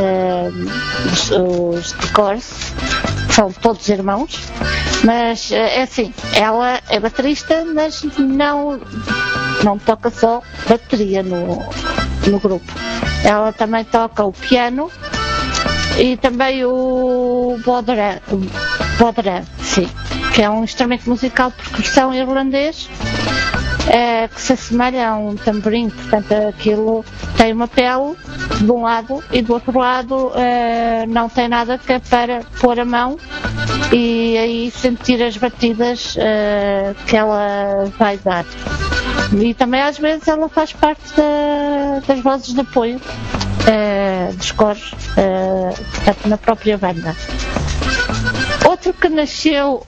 uh, os, os The Corrs, são todos irmãos, mas uh, é assim, ela é baterista, mas não, não toca só bateria no, no grupo. Ela também toca o piano e também o bodhrán, bodhrán, sim, que é um instrumento musical de percussão irlandês. É, que se assemelha a um tamborim, portanto aquilo tem uma pele de um lado e do outro lado é, não tem nada que é para pôr a mão e aí sentir as batidas é, que ela vai dar. E também às vezes ela faz parte da, das vozes de apoio é, dos coros, é, portanto na própria banda. Outro que nasceu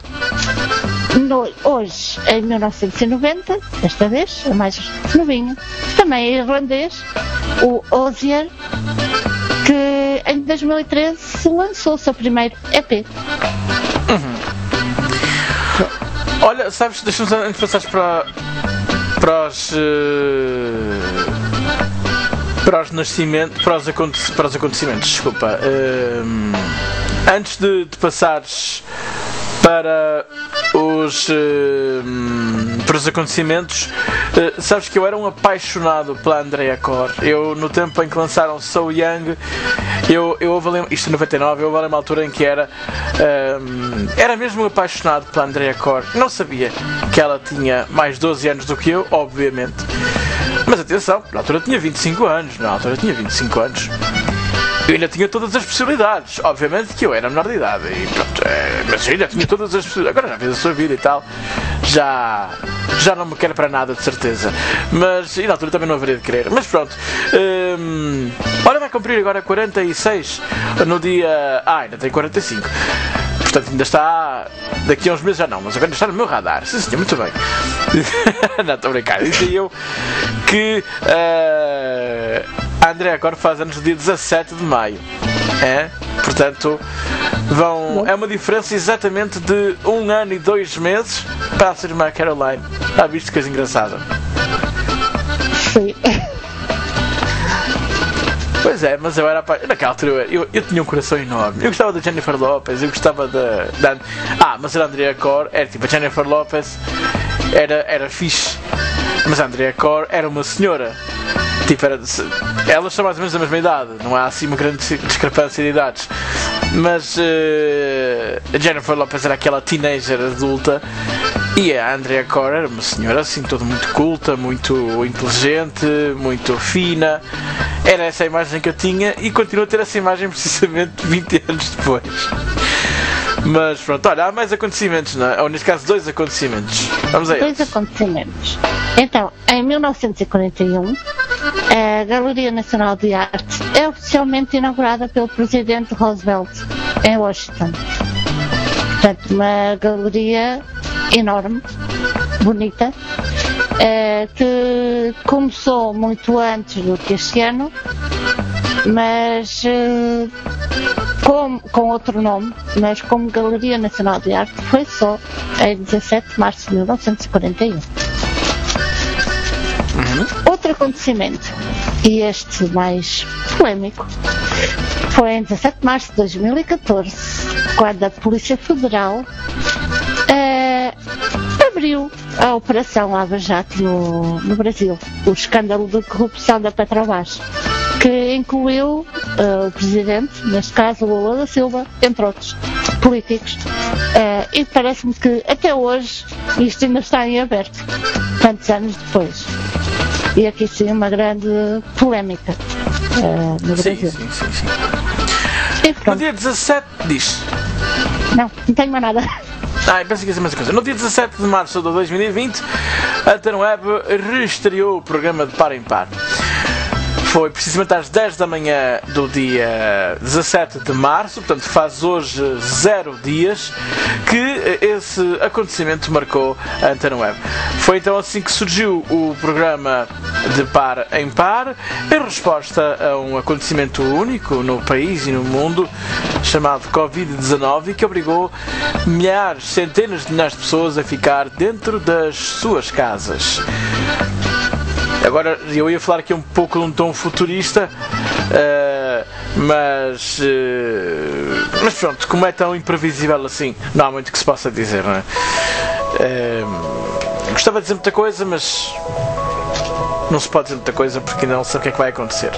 No, hoje, em mil novecentos e noventa, desta vez, é mais novinho, também é irlandês, o Hozier, que em dois mil e treze lançou o seu primeiro E P. Uhum. Olha, sabes, deixa-nos antes de passares para, para os uh, para os nascimentos, para os, aconte- para os acontecimentos, desculpa. Hum, antes de, de passares para os, hum, para os acontecimentos, uh, sabes que eu era um apaixonado pela Andrea Corr. Eu, no tempo em que lançaram So Young, eu, eu houve ali, isto em noventa e nove, eu houve ali uma altura em que era, hum, era mesmo apaixonado pela Andrea Corr. Não sabia que ela tinha mais doze anos do que eu, obviamente. Mas atenção, na altura tinha vinte e cinco anos, na altura tinha vinte e cinco anos. Eu ainda tinha todas as possibilidades. Obviamente que eu era menor de idade. E pronto, é, mas eu ainda tinha todas as possibilidades. Agora já fez a sua vida e tal. Já, já não me quero para nada, de certeza. Mas, e na altura também não haveria de querer. Mas pronto. Hum, olha, vai cumprir agora quarenta e seis no dia... Ah, ainda tem quarenta e cinco. Portanto, ainda está... Daqui a uns meses já não, mas agora ainda está no meu radar. Sim, senhor, muito bem. Não, estou a brincar. Disse eu que uh, a Andrea Corr faz anos no dia dezassete de maio. É? Portanto, vão... é uma diferença exatamente de um ano e dois meses para a sua irmã Caroline. Já viste que coisa engraçada? Sim. Pois é, mas eu era apa- naquela altura eu, eu tinha um coração enorme. Eu gostava da Jennifer Lopez, eu gostava da, da... Ah, mas a Andrea Corr era tipo, a Jennifer Lopez era, era fixe, mas a Andrea Corr era uma senhora. Tipo, era de... elas são mais ou menos da mesma idade, não há assim uma grande discrepância de idades. Mas uh, a Jennifer Lopez era aquela teenager adulta e a Andrea Corr era uma senhora assim, toda muito culta, muito inteligente, muito fina. Era essa a imagem que eu tinha e continuo a ter essa imagem precisamente vinte anos depois. Mas pronto, olha, há mais acontecimentos, não é? Ou neste caso dois acontecimentos. Vamos a eles. Dois acontecimentos. Então, em mil novecentos e quarenta e um, a Galeria Nacional de Arte é oficialmente inaugurada pelo presidente Roosevelt em Washington. Portanto, uma galeria enorme, bonita, é, que começou muito antes do que este ano, mas é, com, com outro nome, mas como Galeria Nacional de Arte foi só em dezassete de março de mil novecentos e quarenta e um. Uhum. Outro acontecimento, e este mais polémico, foi em dezassete de março de dois mil e catorze, quando a Polícia Federal é, abriu a Operação Lava Jato no, no Brasil, o escândalo de corrupção da Petrobras, que incluiu uh, o presidente, neste caso o Lula da Silva, entre outros políticos, uh, e parece-me que até hoje isto ainda está em aberto, tantos anos depois. E aqui sim uma grande polémica uh, no sim, Brasil. Sim, sim, sim. No dia dezassete, diz. Não, não tenho mais nada. Ah, eu pensei que ia ser mais coisa. No dia dezassete de março de dois mil e vinte, a Antena Web reestreou o programa de Par em Par. Foi precisamente às dez da manhã do dia dezassete de março, portanto faz hoje zero dias, que esse acontecimento marcou a Antena Web. Foi então assim que surgiu o programa de Par em Par, em resposta a um acontecimento único no país e no mundo, chamado covid dezanove, que obrigou milhares, centenas de milhares de pessoas a ficar dentro das suas casas. Agora, eu ia falar aqui um pouco num tom futurista, uh, mas, uh, mas pronto, como é tão imprevisível assim, não há muito que se possa dizer, não é? Uh, gostava de dizer muita coisa, mas não se pode dizer muita coisa porque não sei o que é que vai acontecer.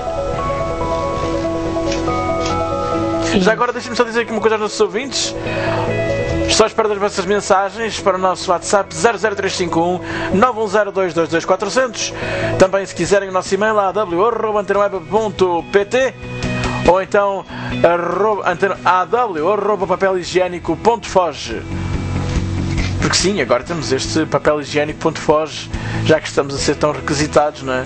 Já agora deixem-me só dizer aqui uma coisa aos nossos ouvintes. Estou à espera das vossas mensagens para o nosso WhatsApp zero zero três cinco um nove um zero dois dois dois quatro zero zero. Também, se quiserem, o nosso e-mail a w arroba antena web ponto p t ou então a w arroba papel higiênico ponto foge. Porque sim, agora temos este papel higiênico ponto foge, já que estamos a ser tão requisitados, não é?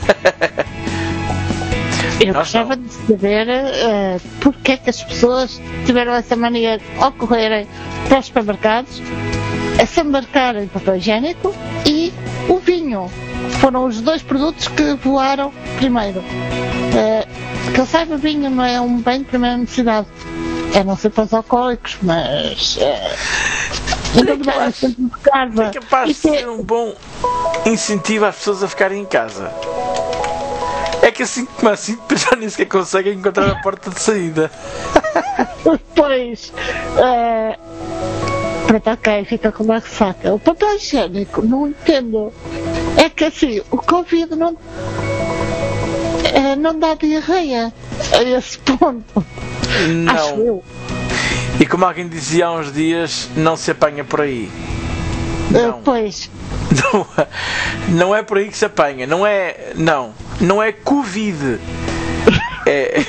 Eu gostava de saber uh, porque é que as pessoas tiveram essa mania ao correrem para os supermercados a se embarcar em papel higiênico e o vinho. Foram os dois produtos que voaram primeiro. Uh, que eu saiba, vinho não é um bem de primeira necessidade. É não ser para os alcoólicos, mas... Uh, é, sempre de casa. É capaz de ser um bom incentivo às pessoas a ficarem em casa. É que assim como assim, já nem sequer conseguem encontrar a porta de saída. Pois, uh, pronto, ok, fica com uma ressaca. O papel higiênico, não entendo. É que assim, o Covid não, uh, não dá diarreia a esse ponto. Não. Acho eu. E como alguém dizia há uns dias, não se apanha por aí. Não. Uh, pois. Não, não é por aí que se apanha. Não é. Não. Não é Covid. É.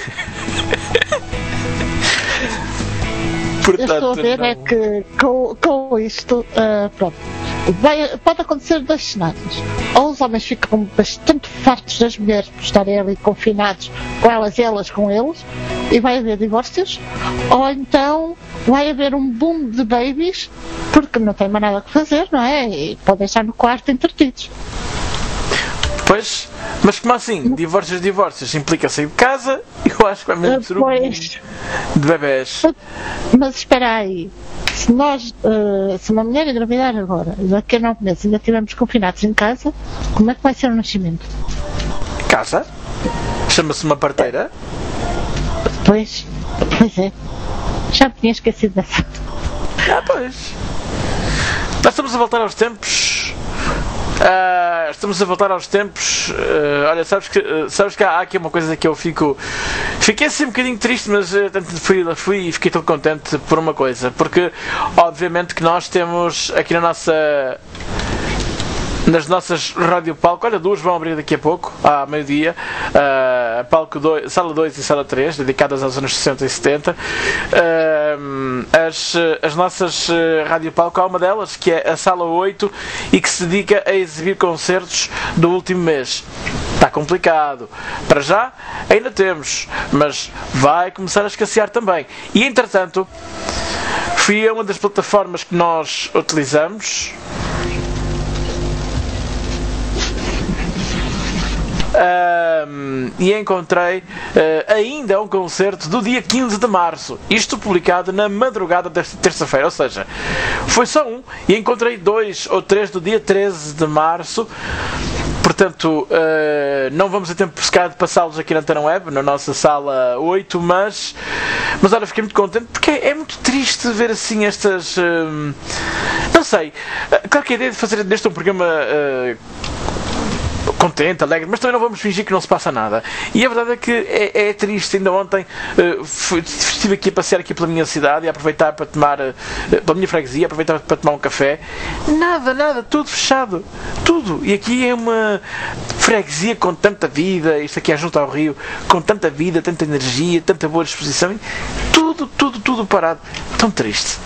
Portanto, eu estou a ver não. é que com, com isto, uh, pronto, vai, pode acontecer dois cenários. Ou os homens ficam bastante fartos das mulheres por estarem ali confinados com elas e elas com eles, e vai haver divórcios, ou então vai haver um boom de babies, porque não tem mais nada que fazer, não é? E podem estar no quarto entretidos. Pois, mas como assim? Divórcios, divórcios, implica sair de casa, eu acho que vai mesmo ser um boom de bebés. Mas espera aí, se nós, uh, se uma mulher engravidar agora, daqui a nove meses ainda estivermos confinados em casa, como é que vai ser o nascimento? Casa? Chama-se uma parteira? Pois, pois é, já me tinha esquecido dessa. Ah, pois. Nós estamos a voltar aos tempos. Uh, estamos a voltar aos tempos. Uh, olha, sabes que, uh, sabes que há, há aqui uma coisa que eu fico. Fiquei assim um bocadinho triste, mas uh, fui, fui e fiquei todo contente por uma coisa. Porque, obviamente, que nós temos aqui na nossa. Nas nossas Rádio Palco, olha, duas vão abrir daqui a pouco, à meio-dia, uh, Palco dois, Sala dois e Sala três, dedicadas aos anos sessenta e setenta. Uh, as, as nossas uh, Rádio Palco, há uma delas, que é a Sala oito, e que se dedica a exibir concertos do último mês. Está complicado. Para já, ainda temos, mas vai começar a escassear também. E, entretanto, fui a uma das plataformas que nós utilizamos. Um, e encontrei uh, ainda um concerto do dia quinze de março, isto publicado na madrugada desta terça-feira, ou seja, foi só um, e encontrei dois ou três do dia treze de março. Portanto, uh, não vamos a tempo sequer de passá-los aqui na Antena Web, na nossa sala oito, mas, mas olha, fiquei muito contente, porque é, é muito triste ver assim estas... Uh, não sei, uh, claro que a ideia de fazer deste um programa... Uh, contente, alegre, mas também não vamos fingir que não se passa nada. E a verdade é que é, é triste. Ainda ontem uh, fui, estive aqui a passear aqui pela minha cidade e a aproveitar para tomar, uh, pela minha freguesia, aproveitar para tomar um café. Nada, nada, tudo fechado. Tudo. E aqui é uma freguesia com tanta vida, isto aqui é junto ao rio, com tanta vida, tanta energia, tanta boa disposição. Tudo, tudo, tudo parado. Tão triste.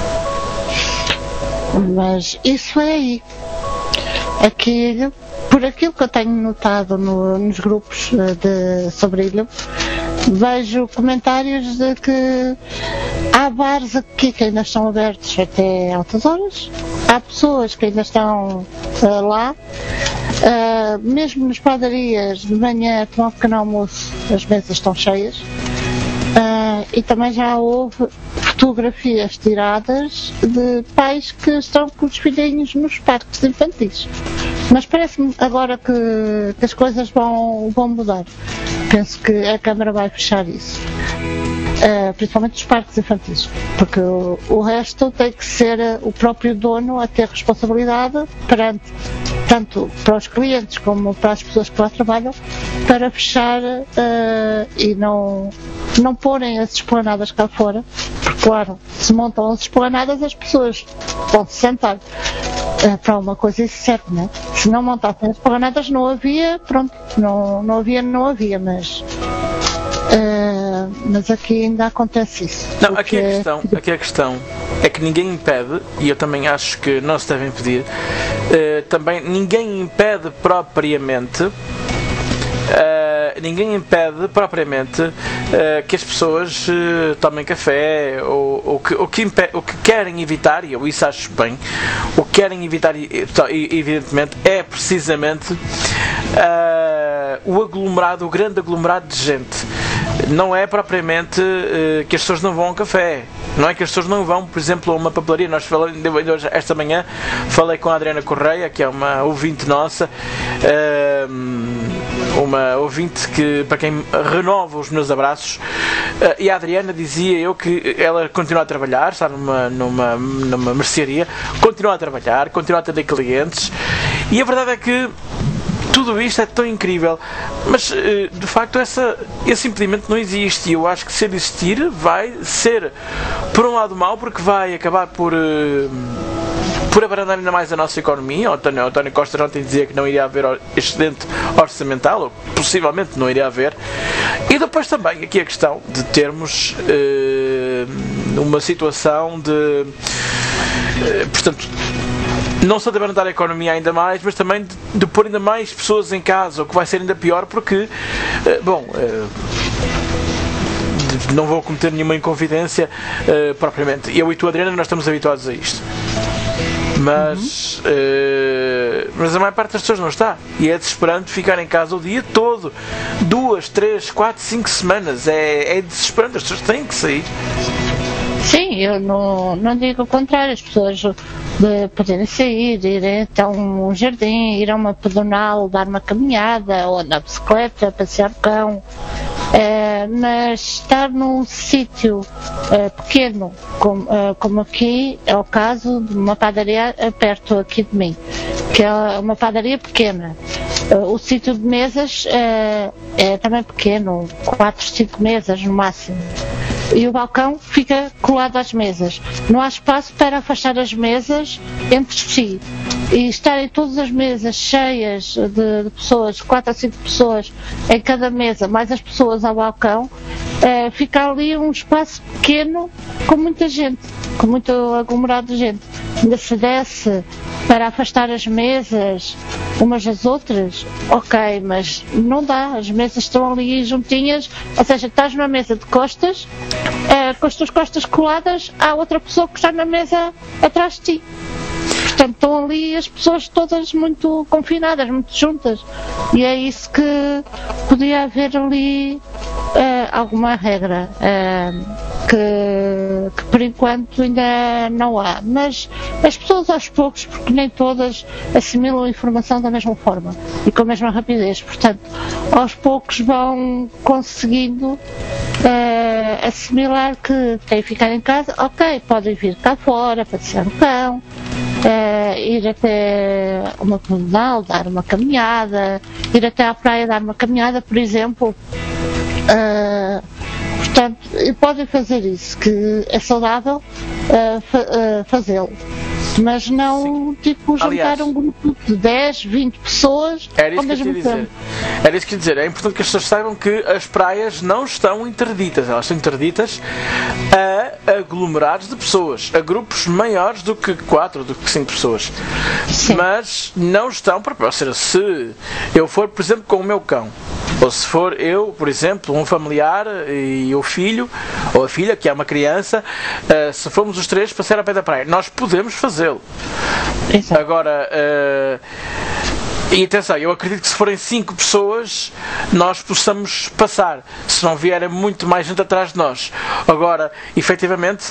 Mas isso é aí. Aqui, por aquilo que eu tenho notado no, nos grupos de, sobre a ilha, vejo comentários de que há bares aqui que ainda estão abertos até altas horas, há pessoas que ainda estão uh, lá, uh, mesmo nas padarias de manhã, tomar um pequeno almoço, as mesas estão cheias, uh, e também já houve fotografias tiradas de pais que estão com os filhinhos nos parques infantis. Mas parece-me agora que, que as coisas vão, vão mudar. Penso que a Câmara vai fechar isso. Uh, principalmente os parques infantis. Porque o, o resto tem que ser o próprio dono a ter responsabilidade perante, tanto para os clientes como para as pessoas que lá trabalham, para fechar uh, e não, não porem as esplanadas cá fora. Porque, claro, se montam as esplanadas, as pessoas vão se sentar. Uh, para uma coisa isso serve, né? Se não montassem as esplanadas, não havia, pronto, não, não havia, não havia, mas uh, mas aqui ainda acontece isso. Não, aqui a questão, aqui a questão é que ninguém impede, e eu também acho que não se deve impedir, uh, também ninguém impede propriamente Uh, ninguém impede propriamente uh, que as pessoas uh, tomem café ou, ou, que, ou, que impede, ou que querem evitar, e eu isso acho bem, o que querem evitar evidentemente é precisamente uh, o aglomerado, o grande aglomerado de gente. Não é propriamente uh, que as pessoas não vão ao café. Não é que as pessoas não vão, por exemplo, a uma papelaria. Nós falamos, esta manhã falei com a Adriana Correia, que é uma ouvinte nossa, uh, uma ouvinte que, para quem renova os meus abraços, uh, e a Adriana dizia eu que ela continua a trabalhar, está numa, numa, numa mercearia, continua a trabalhar, continua a atender clientes, e a verdade é que tudo isto é tão incrível, mas de facto essa, esse impedimento não existe, e eu acho que se ele existir vai ser por um lado mau, porque vai acabar por por abrandar ainda mais a nossa economia. O António, o António Costa ontem dizia que não iria haver excedente orçamental, ou possivelmente não iria haver, e depois também aqui a questão de termos uh, uma situação de uh, portanto, não só de abrandar a economia ainda mais, mas também de, de pôr ainda mais pessoas em casa, o que vai ser ainda pior, porque, uh, bom, uh, não vou cometer nenhuma inconfidência uh, propriamente. Eu e tu, Adriana, nós estamos habituados a isto. Mas, uhum. uh, mas a maior parte das pessoas não está. E é desesperante ficar em casa o dia todo. Duas, três, quatro, cinco semanas. É, é desesperante. As pessoas têm que sair. Sim, eu não, não digo o contrário. As pessoas de poderem sair, ir até um jardim, ir a uma pedonal, dar uma caminhada, ou andar de bicicleta, passear o cão. Uh, mas estar num sítio uh, pequeno, como, uh, como aqui é o caso de uma padaria perto aqui de mim, que é uma padaria pequena. Uh, o sítio de mesas uh, é também pequeno, quatro, cinco mesas no máximo. E o balcão fica colado às mesas. Não há espaço para afastar as mesas entre si. E estarem todas as mesas cheias de, de pessoas, quatro a cinco pessoas em cada mesa, mais as pessoas ao balcão, é, fica ali um espaço pequeno com muita gente, com muito aglomerado de gente. Ainda se desse para afastar as mesas umas das outras, ok, mas não dá, as mesas estão ali juntinhas, ou seja, estás numa mesa de costas, é, com as tuas costas coladas à outra pessoa que está na mesa atrás de ti. Portanto, estão ali as pessoas todas muito confinadas, muito juntas. E é isso que podia haver ali uh, alguma regra uh, que, que por enquanto ainda não há. Mas as pessoas aos poucos, porque nem todas assimilam a informação da mesma forma e com a mesma rapidez. Portanto, aos poucos vão conseguindo uh, assimilar que têm que ficar em casa. Ok, podem vir cá fora, passear no cão. Uh, ir até uma pedonal, dar uma caminhada, ir até à praia dar uma caminhada, por exemplo. Uh, portanto, podem fazer isso, que é saudável uh, fa- uh, fazê-lo. Mas não, sim, tipo, juntar Aliás, um grupo de dez, vinte pessoas era ao mesmo tempo. Dizer. Era isso que eu ia dizer. É importante que as pessoas saibam que as praias não estão interditas. Elas estão interditas a aglomerados de pessoas, a grupos maiores do que quatro, do que cinco pessoas. Sim. Mas não estão para... Ou seja, se eu for, por exemplo, com o meu cão, ou se for eu, por exemplo, um familiar e o filho, ou a filha, que é uma criança, uh, se formos os três passear a pé da praia, nós podemos fazê-lo. Exato. Agora, uh, e atenção, eu acredito que se forem cinco pessoas, nós possamos passar, se não vierem muito mais gente atrás de nós. Agora, efetivamente,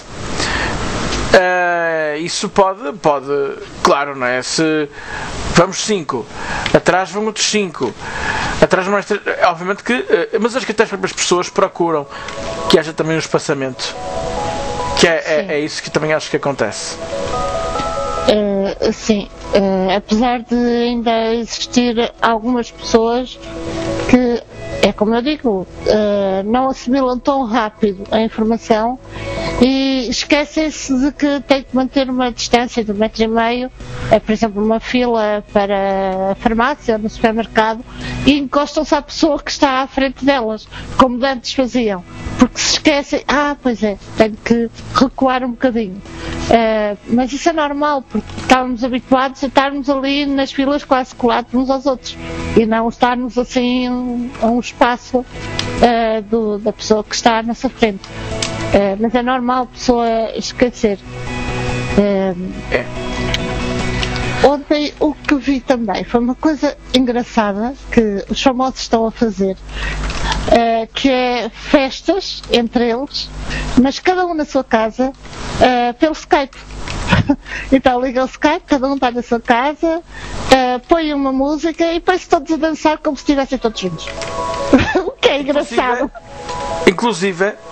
Uh, isso pode, pode, claro, não é? Se vamos cinco, atrás vão outros cinco, atrás mais três, obviamente que, uh, mas acho que até as próprias pessoas procuram que haja também um espaçamento, que é, é, é isso que também acho que acontece. Uh, sim, uh, apesar de ainda existir algumas pessoas que, é como eu digo, uh, não assimilam tão rápido a informação e esquecem-se de que tem que manter uma distância de um metro e meio, é, por exemplo, uma fila para a farmácia, no supermercado, e encostam-se à pessoa que está à frente delas, como antes faziam, porque se esquecem, ah, pois é, tenho que recuar um bocadinho. Uh, mas isso é normal, porque estávamos habituados a estarmos ali nas filas quase colados uns aos outros e não estarmos assim a um espaço uh, do, da pessoa que está à nossa frente. Uh, mas é normal a pessoa esquecer. Uh, é. Ontem o que vi também foi uma coisa engraçada que os famosos estão a fazer, uh, que é festas entre eles, mas cada um na sua casa, uh, pelo Skype. Então liga o Skype, cada um está na sua casa, uh, põe uma música e põe-se todos a dançar como se estivessem todos juntos. O que é engraçado. Inclusive, inclusive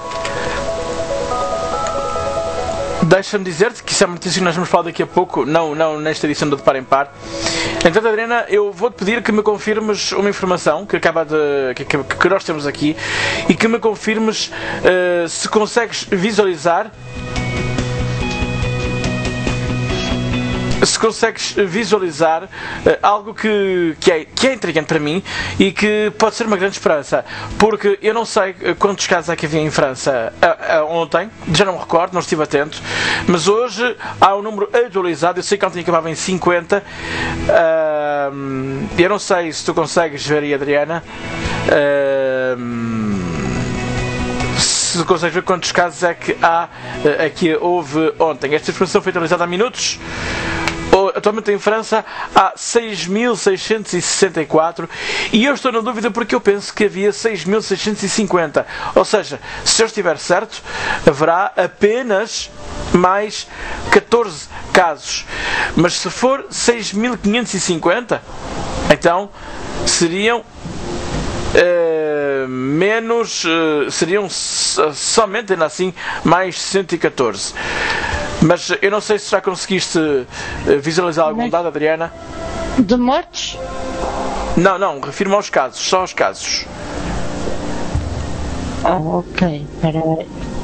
deixa-me dizer-te que isso é uma notícia que nós vamos falar daqui a pouco, não, não nesta edição do De Par em Par. Então, Adriana, eu vou-te pedir que me confirmes uma informação que, acaba de, que, que, que nós temos aqui e que me confirmes uh, se consegues visualizar se consegues visualizar uh, algo que, que, é, que é intrigante para mim e que pode ser uma grande esperança, porque eu não sei quantos casos é que havia em França uh, uh, ontem, já não me recordo, não estive atento, mas hoje há um número atualizado. Eu sei que ontem acabava em cinquenta. Uh, eu não sei se tu consegues ver aí, Adriana, uh, se consegues ver quantos casos é que há uh, aqui houve ontem. Esta informação foi atualizada há minutos. Atualmente em França há seis mil seiscentos e sessenta e quatro e eu estou na dúvida porque eu penso que havia seis mil seiscentos e cinquenta. Ou seja, se eu estiver certo, haverá apenas mais catorze casos. Mas se for seis mil quinhentos e cinquenta, então seriam Uh, menos uh, seriam somente ainda assim mais cento e catorze. Mas eu não sei se já conseguiste uh, visualizar algum Mas... dado, Adriana? De mortes? Não, não, refiro-me aos casos, só aos casos. Oh, ok, espera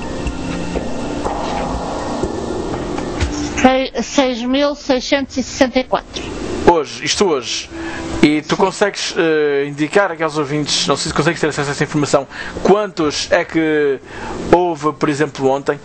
aí. seis mil seiscentos e sessenta e quatro. Hoje, isto hoje. E tu consegues uh, indicar aqueles ouvintes, não sei se consegues ter acesso a essa informação, quantos é que houve, por exemplo, ontem?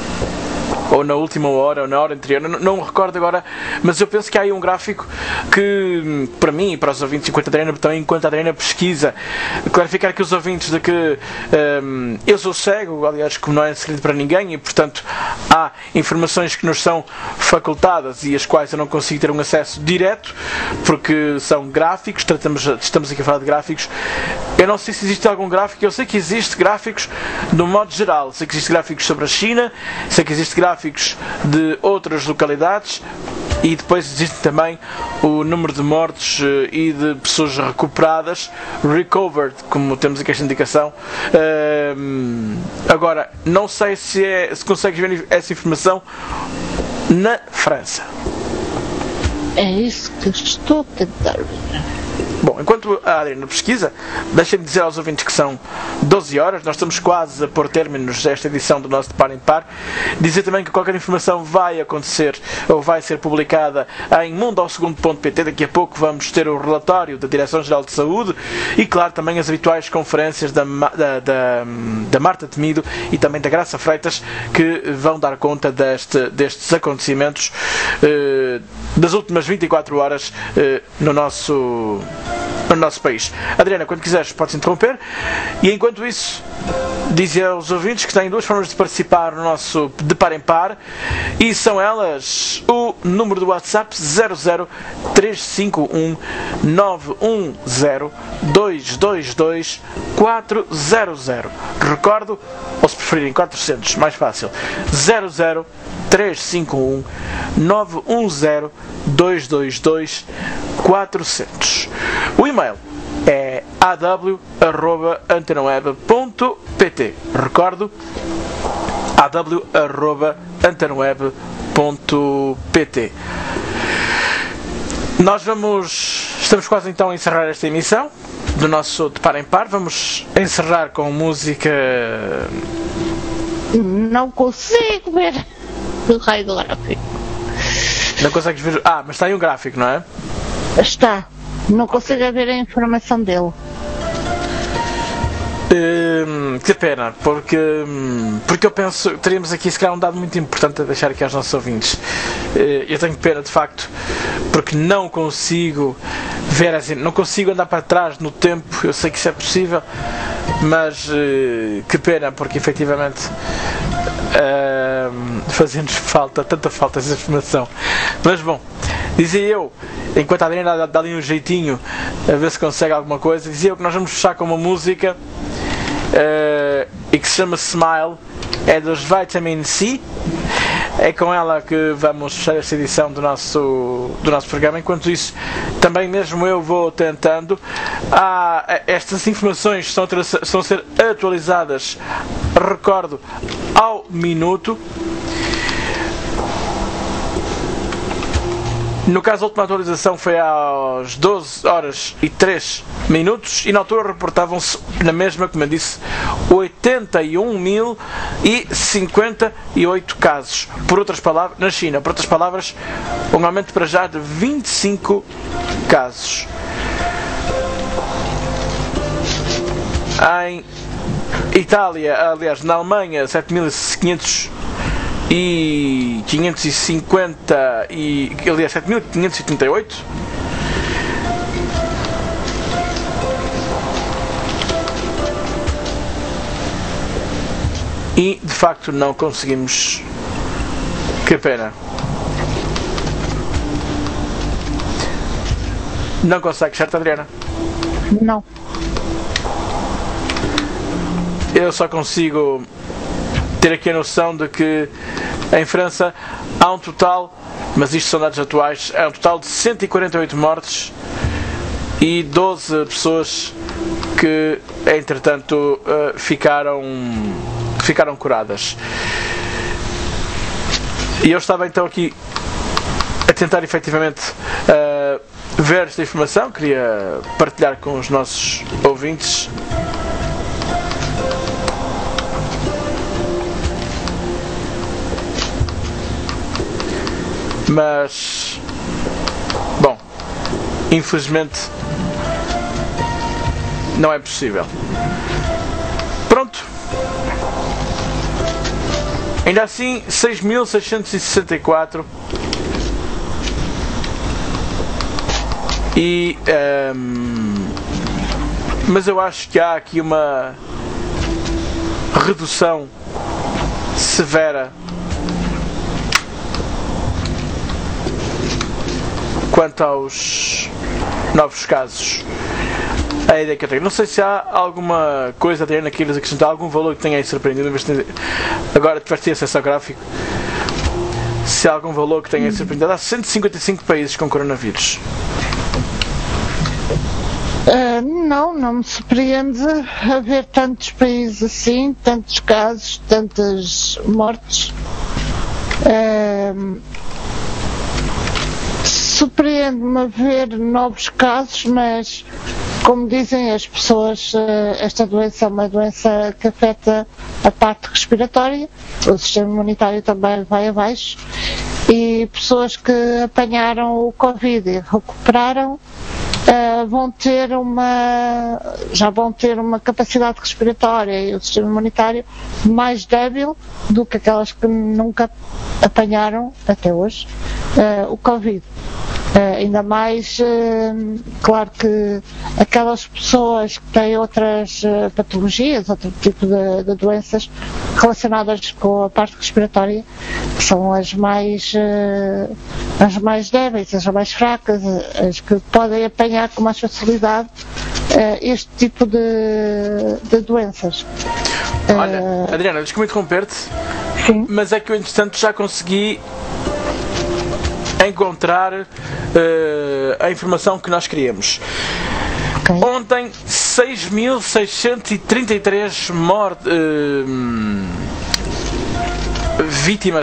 Ou na última hora, ou na hora anterior, não, não me recordo agora, mas eu penso que há aí um gráfico que, para mim e para os ouvintes, enquanto a Adriana, também enquanto a Adriana pesquisa, clarificar aqui os ouvintes de que um, eu sou cego, aliás, como não é segredo para ninguém, e portanto há informações que nos são facultadas e as quais eu não consigo ter um acesso direto, porque são gráficos, tratamos, estamos aqui a falar de gráficos. Eu não sei se existe algum gráfico, eu sei que existe gráficos de um modo geral, sei que existe gráficos sobre a China, sei que existe gráficos de outras localidades e depois existe também o número de mortes e de pessoas recuperadas, recovered, como temos aqui esta indicação. Uh, agora, não sei se, é, se consegues ver essa informação na França. É isso que estou a tentar ver. Bom, enquanto a Adriana pesquisa, deixem-me dizer aos ouvintes que são doze horas, nós estamos quase a pôr términos a esta edição do nosso De Par em Par. Dizer também que qualquer informação vai acontecer ou vai ser publicada em mundo ao segundo ponto pt. Daqui a pouco vamos ter o relatório da Direção-Geral de Saúde e, claro, também as habituais conferências da, da, da, da Marta Temido e também da Graça Freitas, que vão dar conta deste, destes acontecimentos eh, das últimas vinte e quatro horas eh, no nosso... no nosso país. Adriana, quando quiseres podes interromper. E enquanto isso, dizer aos ouvintes que têm duas formas de participar no nosso De Par em Par, e são elas o número do WhatsApp zero zero três cinco um nove um zero dois dois dois quatro zero zero. Recordo, ou se preferirem quatrocentos, mais fácil, zero zero três cinco um nove um zero dois dois dois quatrocentos. O e-mail é a w arroba antena web ponto p t. Recordo, a w arroba antena web ponto p t. Nós vamos... Estamos quase então a encerrar esta emissão do nosso De Par em Par. Vamos encerrar com música... Não consigo ver o raio do gráfico. Não consegues ver... Ah, mas está aí um gráfico, não é? Está. Não consigo ver a informação dele. Hum, que pena, porque, porque eu penso que teríamos aqui se calhar um dado muito importante a deixar aqui aos nossos ouvintes. Eu tenho pena de facto, porque não consigo ver assim, não consigo andar para trás no tempo. Eu sei que isso é possível, mas que pena, porque efetivamente uh, fazendo-nos falta, tanta falta essa informação. Mas bom, dizia eu, enquanto a Adriana dá, dá ali um jeitinho a ver se consegue alguma coisa, dizia eu que nós vamos fechar com uma música uh, e que se chama Smile, é dos Vitamin C, é com ela que vamos fechar esta edição do nosso, do nosso programa. Enquanto isso, também mesmo eu vou tentando. Há, estas informações estão a, estão a ser atualizadas, recordo, ao minuto. No caso, a última atualização foi às doze horas e três minutos e na altura reportavam-se, na mesma, como eu disse, oitenta e um mil e cinquenta e oito casos. Por outras palavras, na China, por outras palavras, um aumento para já de vinte e cinco casos. Em Itália, aliás, na Alemanha, sete mil quinhentos e quinhentos e cinquenta e aliás sete mil quinhentos e setenta e oito. E de facto não conseguimos. Que pena. Não consegue, certo, Adriana? Não. Eu só consigo ter aqui a noção de que em França há um total, mas isto são dados atuais, há um total de cento e quarenta e oito mortes e doze pessoas que entretanto ficaram, ficaram curadas. E eu estava então aqui a tentar efetivamente uh, ver esta informação, queria partilhar com os nossos ouvintes. Mas, bom, infelizmente não é possível. Pronto. Ainda assim, seis mil seiscentos e sessenta e quatro. E, um, mas eu acho que há aqui uma redução severa quanto aos novos casos. A ideia que eu tenho. Não sei se há alguma coisa, Adriana, que queiras acrescentar, algum valor que tenha aí surpreendido. Agora tiveste acesso ao gráfico. Se há algum valor que tenha aí surpreendido. Há cento e cinquenta e cinco países com coronavírus. Uh, não, não me surpreende haver tantos países assim, tantos casos, tantas mortes. Uh, Surpreende-me ver novos casos, mas, como dizem as pessoas, esta doença é uma doença que afeta a parte respiratória, o sistema imunitário também vai abaixo, e pessoas que apanharam o Covid e recuperaram uh, vão ter uma, já vão ter uma capacidade respiratória e o sistema imunitário mais débil do que aquelas que nunca apanharam, até hoje, uh, o Covid. Uh, ainda mais, uh, claro que aquelas pessoas que têm outras uh, patologias, outro tipo de, de doenças relacionadas com a parte respiratória, que são as mais, uh, as mais débeis, as mais fracas, as que podem apanhar com mais facilidade uh, este tipo de, de doenças. Olha, uh, Adriana, desculpa interromper-te, mas é que eu, entretanto, já consegui encontrar uh, a informação que nós queríamos. Okay. Ontem, seis mil seiscentos e trinta e três mortes, uh, vítimas,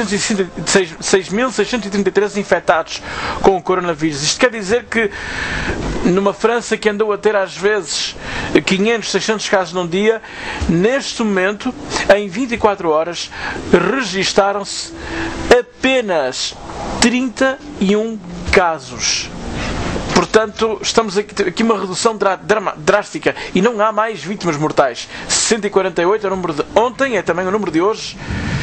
seis mil seiscentos e trinta e três infectados com o coronavírus. Isto quer dizer que numa França que andou a ter às vezes quinhentos, seiscentos casos num dia, neste momento, em vinte e quatro horas, registaram-se apenas trinta e um casos. Portanto, estamos aqui, aqui uma redução drá, drástica e não há mais vítimas mortais. cento e quarenta e oito é o número de ontem, é também o número de hoje.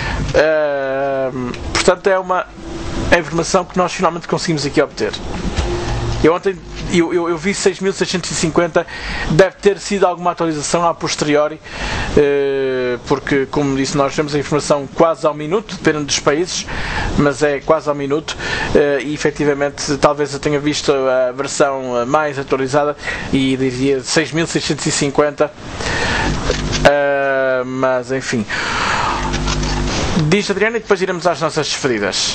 Uh, portanto, é uma é a informação que nós finalmente conseguimos aqui obter. Eu ontem eu, eu, eu vi seis mil seiscentos e cinquenta, deve ter sido alguma atualização a posteriori, eh, porque, como disse, nós temos a informação quase ao minuto, dependendo dos países, mas é quase ao minuto, eh, e efetivamente talvez eu tenha visto a versão mais atualizada e diria seis mil seiscentos e cinquenta, eh, mas enfim. Diz, Adriana, e depois iremos às nossas despedidas.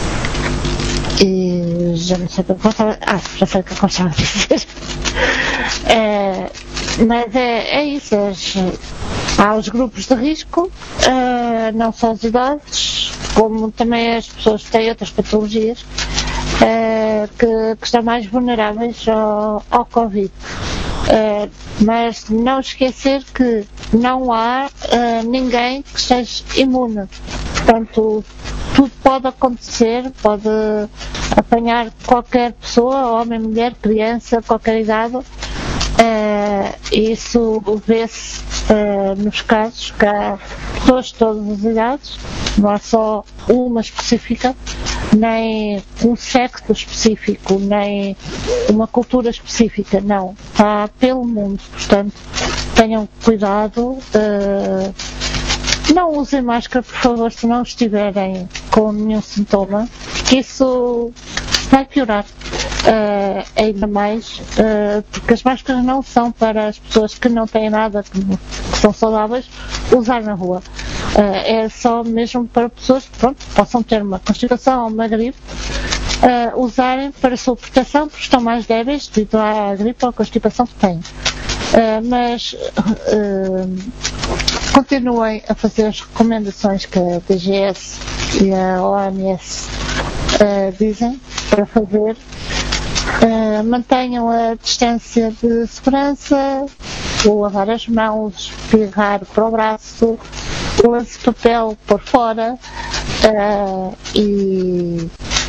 E já não sei o que eu gostava. Ah, já sei o que eu gostava de dizer. É, mas é, é isso. As, há os grupos de risco, uh, não só os idosos, como também as pessoas que têm outras patologias, uh, que, que estão mais vulneráveis ao, ao Covid. Uh, mas não esquecer que não há uh, ninguém que esteja imune. Portanto, tudo pode acontecer, pode apanhar qualquer pessoa, homem, mulher, criança, qualquer idade. Uh, isso vê-se uh, nos casos que há pessoas de todas as idades, não há só uma específica, nem um sexo específico, nem uma cultura específica, não. Está pelo mundo, portanto, tenham cuidado. Uh, não usem máscara, por favor, se não estiverem com nenhum sintoma, que isso vai piorar. Uh, ainda mais uh, porque as máscaras não são para as pessoas que não têm nada, que, que são saudáveis, usar na rua. Uh, é só mesmo para pessoas que pronto, possam ter uma constipação ou uma gripe, uh, usarem para a sua proteção, porque estão mais débeis devido à gripe ou à constipação que têm. Uh, mas uh, continuem a fazer as recomendações que a D G S e a O M S uh, dizem para fazer. Uh, mantenham a distância de segurança, o lavar as mãos, espirrar para o braço, o lenço de papel por fora uh, e,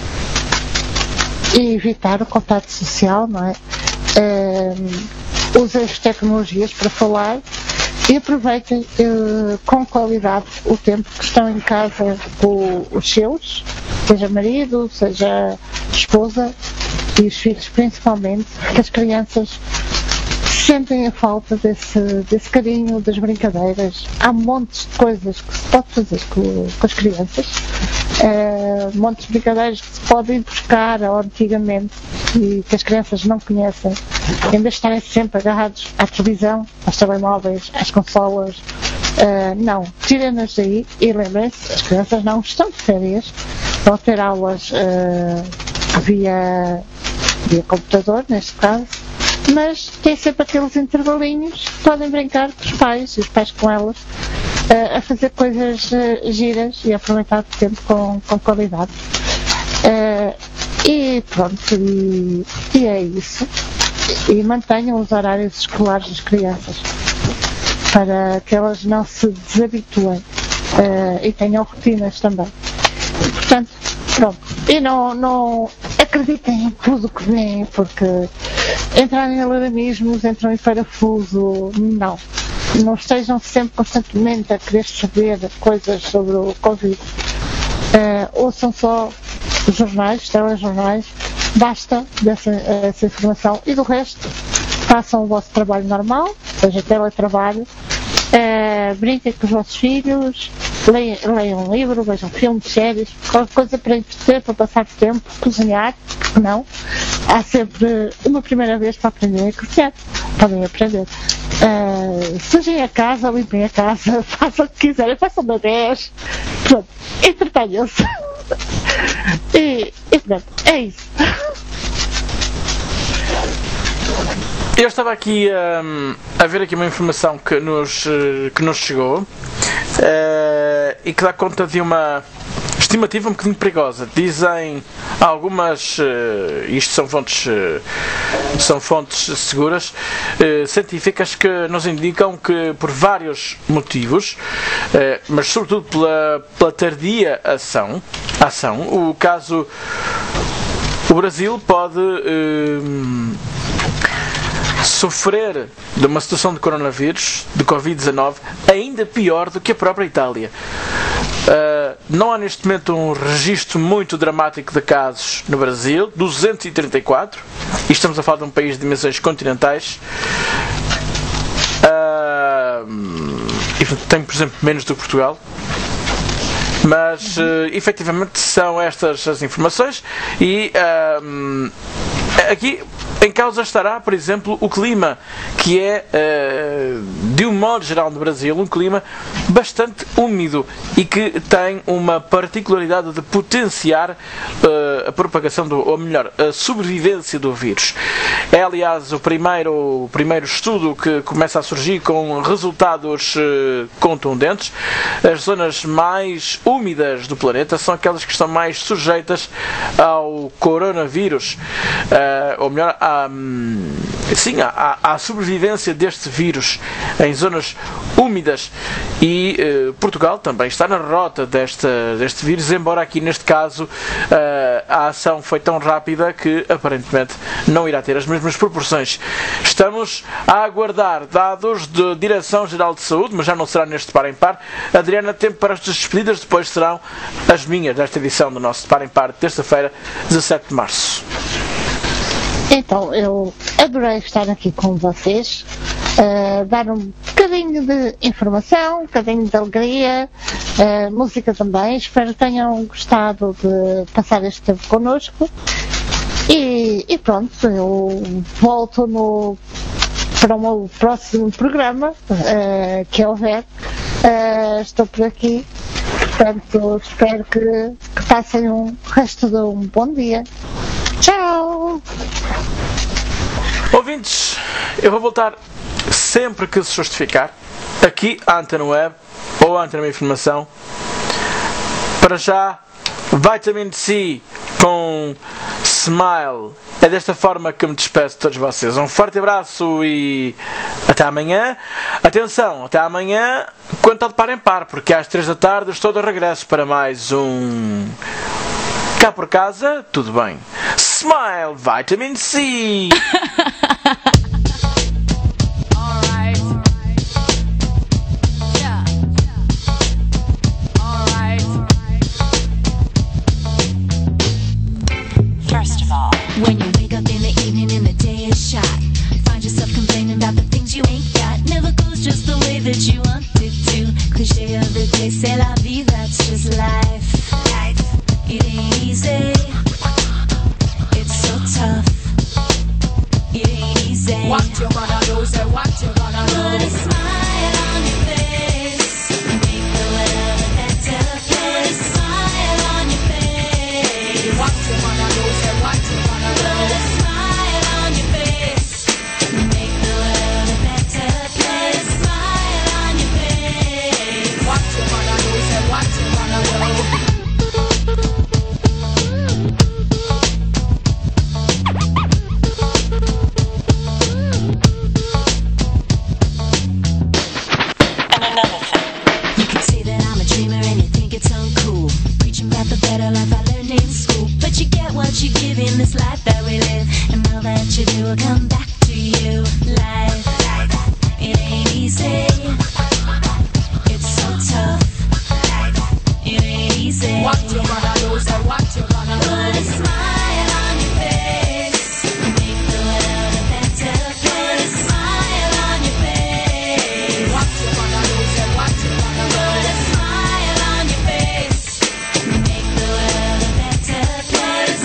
e evitar o contato social, não é? Uh, usem as tecnologias para falar e aproveitem uh, com qualidade o tempo que estão em casa com os seus, seja marido, seja esposa, e os filhos principalmente, porque as crianças sentem a falta desse, desse carinho, das brincadeiras. Há montes de coisas que se pode fazer com, com as crianças, uh, montes de brincadeiras que se podem buscar antigamente e que as crianças não conhecem, em vez de estarem sempre agarrados à televisão, aos telemóveis, às consolas. Uh, não, tirem-nas daí e lembrem-se, as crianças não estão de férias, vão ter aulas uh, via via computador, neste caso, mas tem sempre aqueles intervalinhos que podem brincar com os pais e os pais com elas, uh, a fazer coisas uh, giras e aproveitar o tempo com, com qualidade. Uh, e pronto, e, e é isso. E mantenham os horários escolares das crianças para que elas não se desabituem uh, e tenham rotinas também. Portanto, pronto. E não, não acreditem em tudo que vem, porque entrar em alarmismos, entram em parafuso, não. Não estejam sempre constantemente a querer saber coisas sobre o Covid. Uh, ouçam só os jornais, telejornais, basta dessa essa informação e do resto façam o vosso trabalho normal, seja teletrabalho, uh, brinquem com os vossos filhos, leiam, leiam um livro, vejam filmes, séries, qualquer coisa para entreter, para passar tempo, cozinhar, porque não? Há sempre uma primeira vez para aprender a cozinhar, podem aprender. Uh, sujem a casa, limpem a casa, façam o que quiserem, façam bebês, pronto, entretenham-se. e, e pronto, é isso. Eu estava aqui um, a ver aqui uma informação que nos, que nos chegou uh, e que dá conta de uma estimativa um bocadinho perigosa. Dizem algumas, uh, isto são fontes, uh, são fontes seguras, uh, científicas, que nos indicam que por vários motivos, uh, mas sobretudo pela, pela tardia ação, ação, o caso, o Brasil pode uh, sofrer de uma situação de coronavírus, de covid dezanove, ainda pior do que a própria Itália. Uh, não há neste momento um registro muito dramático de casos no Brasil, duzentos e trinta e quatro, e estamos a falar de um país de dimensões continentais. Uh, e tem, por exemplo, menos do que Portugal. Mas, uh, efetivamente, são estas as informações. E uh, aqui em causa estará, por exemplo, o clima, que é, de um modo geral no Brasil, um clima bastante úmido e que tem uma particularidade de potenciar a propagação, do, ou melhor, a sobrevivência do vírus. É, aliás, o primeiro, o primeiro estudo que começa a surgir com resultados contundentes. As zonas mais úmidas do planeta são aquelas que estão mais sujeitas ao coronavírus, ou melhor, à sim, à, à sobrevivência deste vírus em zonas úmidas, e eh, Portugal também está na rota desta, deste vírus, embora aqui neste caso eh, a ação foi tão rápida que aparentemente não irá ter as mesmas proporções. Estamos a aguardar dados da Direção-Geral de Saúde, mas já não será neste Par em Par. Adriana, tempo para as despedidas, depois serão as minhas desta edição do nosso Par em Par de terça-feira, dezassete de março. Então, eu adorei estar aqui com vocês, uh, dar um bocadinho de informação, um bocadinho de alegria, uh, música também. Espero que tenham gostado de passar este tempo connosco. E, e pronto, eu volto no, para o meu próximo programa, uh, que houver. Uh, estou por aqui, portanto, espero que, que passem um resto de um bom dia. Tchau! Ouvintes, eu vou voltar sempre que se justificar aqui à Antena Web ou à Antena Informação. Para já, Vitamin C com Smile. É desta forma que me despeço de todos vocês. Um forte abraço e até amanhã. Atenção, até amanhã quanto ao Par em Par, porque às três da tarde estou de regresso para mais um Cá por Casa, tudo bem. Smile, Vitamin C! First of all, when you wake up in the evening and the day is shot, find yourself complaining about the things you ain't got. Never goes just the way that you want it to. Cliche of the day, c'est la vie, that's just life. Life. It ain't easy. It's so tough. It ain't easy. What you gonna do? Say what you gonna do? Put a smile on your face. Make the world a better place. Put a smile on your face. What you gonna do? Say what you gonna do? Put a smile on your face. Make the world a better place. Smile on your face. What you gonna do? Say what you gonna do? What you give in this life that we live, and all that you do will come back to you. Life, it ain't easy. It's so tough. It ain't easy. What you gonna do? Say what you gonna do? Put a smile on your face. Make the world a better place. Put a smile on your face. What you gonna do? Say what you gonna do? Put a smile on your face. Make the world a better place.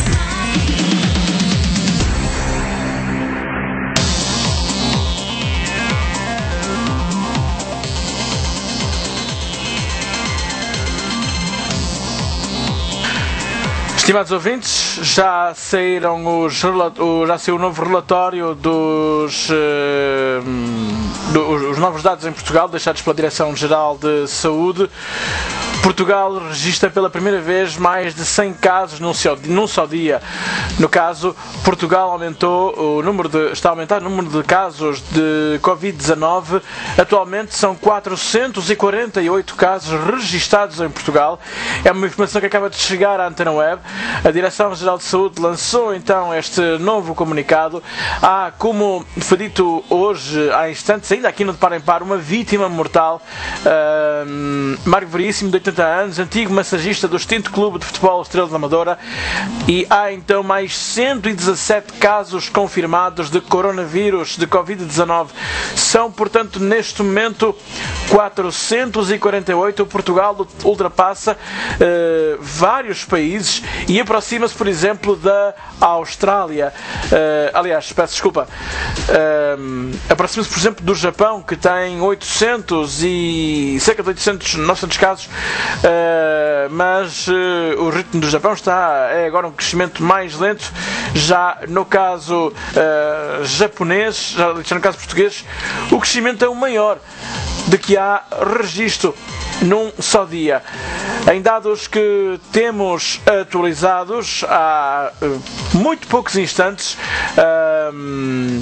Estimados ouvintes, já saíram os, já saiu o novo relatório dos uh, do, os novos dados em Portugal, deixados pela Direção-Geral de Saúde. Portugal registra pela primeira vez mais de cem casos num só, num só dia. No caso, Portugal aumentou o número de, está a aumentar o número de casos de covid dezanove. Atualmente são quatrocentos e quarenta e oito casos registados em Portugal. É uma informação que acaba de chegar à Antena Web. A Direção-Geral de Saúde lançou então este novo comunicado. Há, como foi dito hoje, há instantes, ainda aqui no de Par em Par, uma vítima mortal uh, Uh, Mário Veríssimo, de oitenta anos, antigo massagista do extinto Clube de Futebol Estrela da Amadora, e há então mais cento e dezassete casos confirmados de coronavírus, de covid dezanove. São, portanto, neste momento quatrocentos e quarenta e oito. O Portugal ultrapassa uh, vários países e aproxima-se, por exemplo, da Austrália. Uh, aliás, peço desculpa, uh, aproxima-se, por exemplo, do Japão, que tem oitocentos e cerca de oitocentos, novecentos casos, uh, mas uh, o ritmo do Japão está é agora um crescimento mais lento. Já no caso uh, japonês, já no caso português, o crescimento é o maior de que há registro num só dia. Em dados que temos atualizados há uh, muito poucos instantes, uh,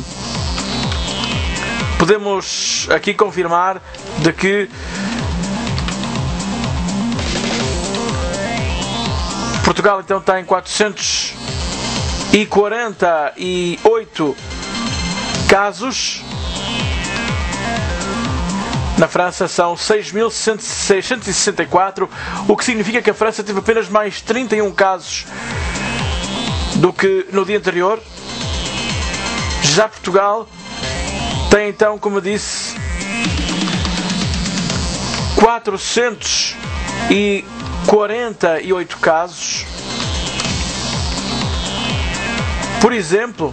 podemos aqui confirmar de que Portugal então tem quatrocentos e quarenta e oito casos. Na França são seis mil seiscentos e sessenta e quatro, o que significa que a França teve apenas mais trinta e um casos do que no dia anterior. Já Portugal tem então, como eu disse, quatrocentos e quarenta e oito casos. Por exemplo,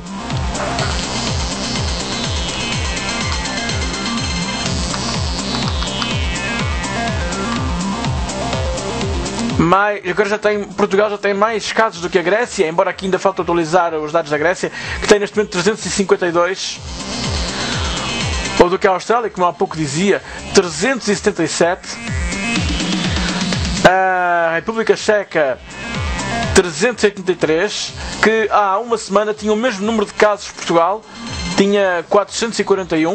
Mais, agora já tem, Portugal já tem mais casos do que a Grécia, embora aqui ainda falta atualizar os dados da Grécia, que tem neste momento trezentos e cinquenta e dois, ou do que a Austrália, como há pouco dizia, trezentos e setenta e sete, a República Checa trezentos e oitenta e três, que há uma semana tinha o mesmo número de casos que Portugal, tinha quatrocentos e quarenta e um.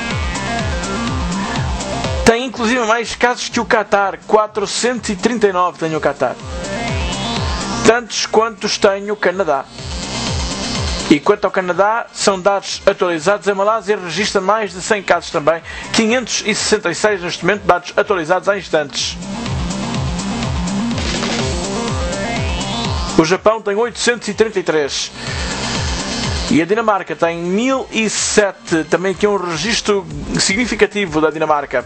Tem inclusive mais casos que o Qatar, quatrocentos e trinta e nove tem o Qatar. Tantos quantos tem o Canadá. E quanto ao Canadá, são dados atualizados. A Malásia registra mais de cem casos também, quinhentos e sessenta e seis neste momento, dados atualizados há instantes. O Japão tem oitocentos e trinta e três. E a Dinamarca tem mil e sete, também que é um registro significativo da Dinamarca.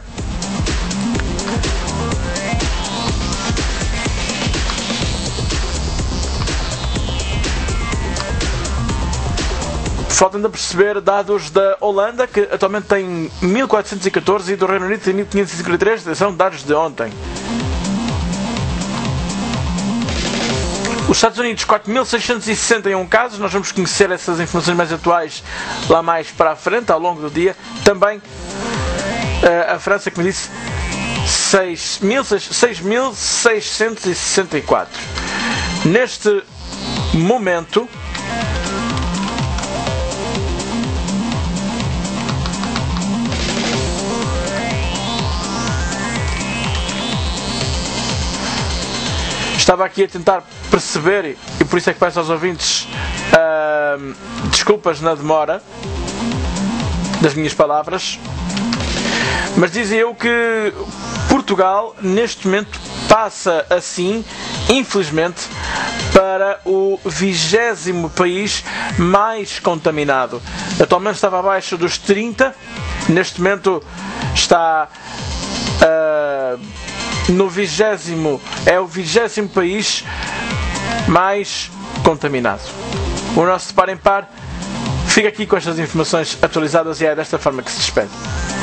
Falta ainda perceber dados da Holanda, que atualmente tem mil quatrocentos e catorze, e do Reino Unido tem mil quinhentos e cinquenta e três, são dados de ontem. Os Estados Unidos, quatro mil seiscentos e sessenta e um casos, nós vamos conhecer essas informações mais atuais lá mais para a frente, ao longo do dia. Também a França, como disse, seis mil seiscentos e sessenta e quatro. Neste momento, estava aqui a tentar perceber, e por isso é que peço aos ouvintes uh, desculpas na demora das minhas palavras, mas dizia eu que Portugal neste momento passa assim, infelizmente, para o vigésimo país mais contaminado. Atualmente estava abaixo dos trinta, neste momento está uh, no vigésimo, é o vigésimo país mais contaminado. O nosso Par em Par fica aqui com estas informações atualizadas e é desta forma que se despede.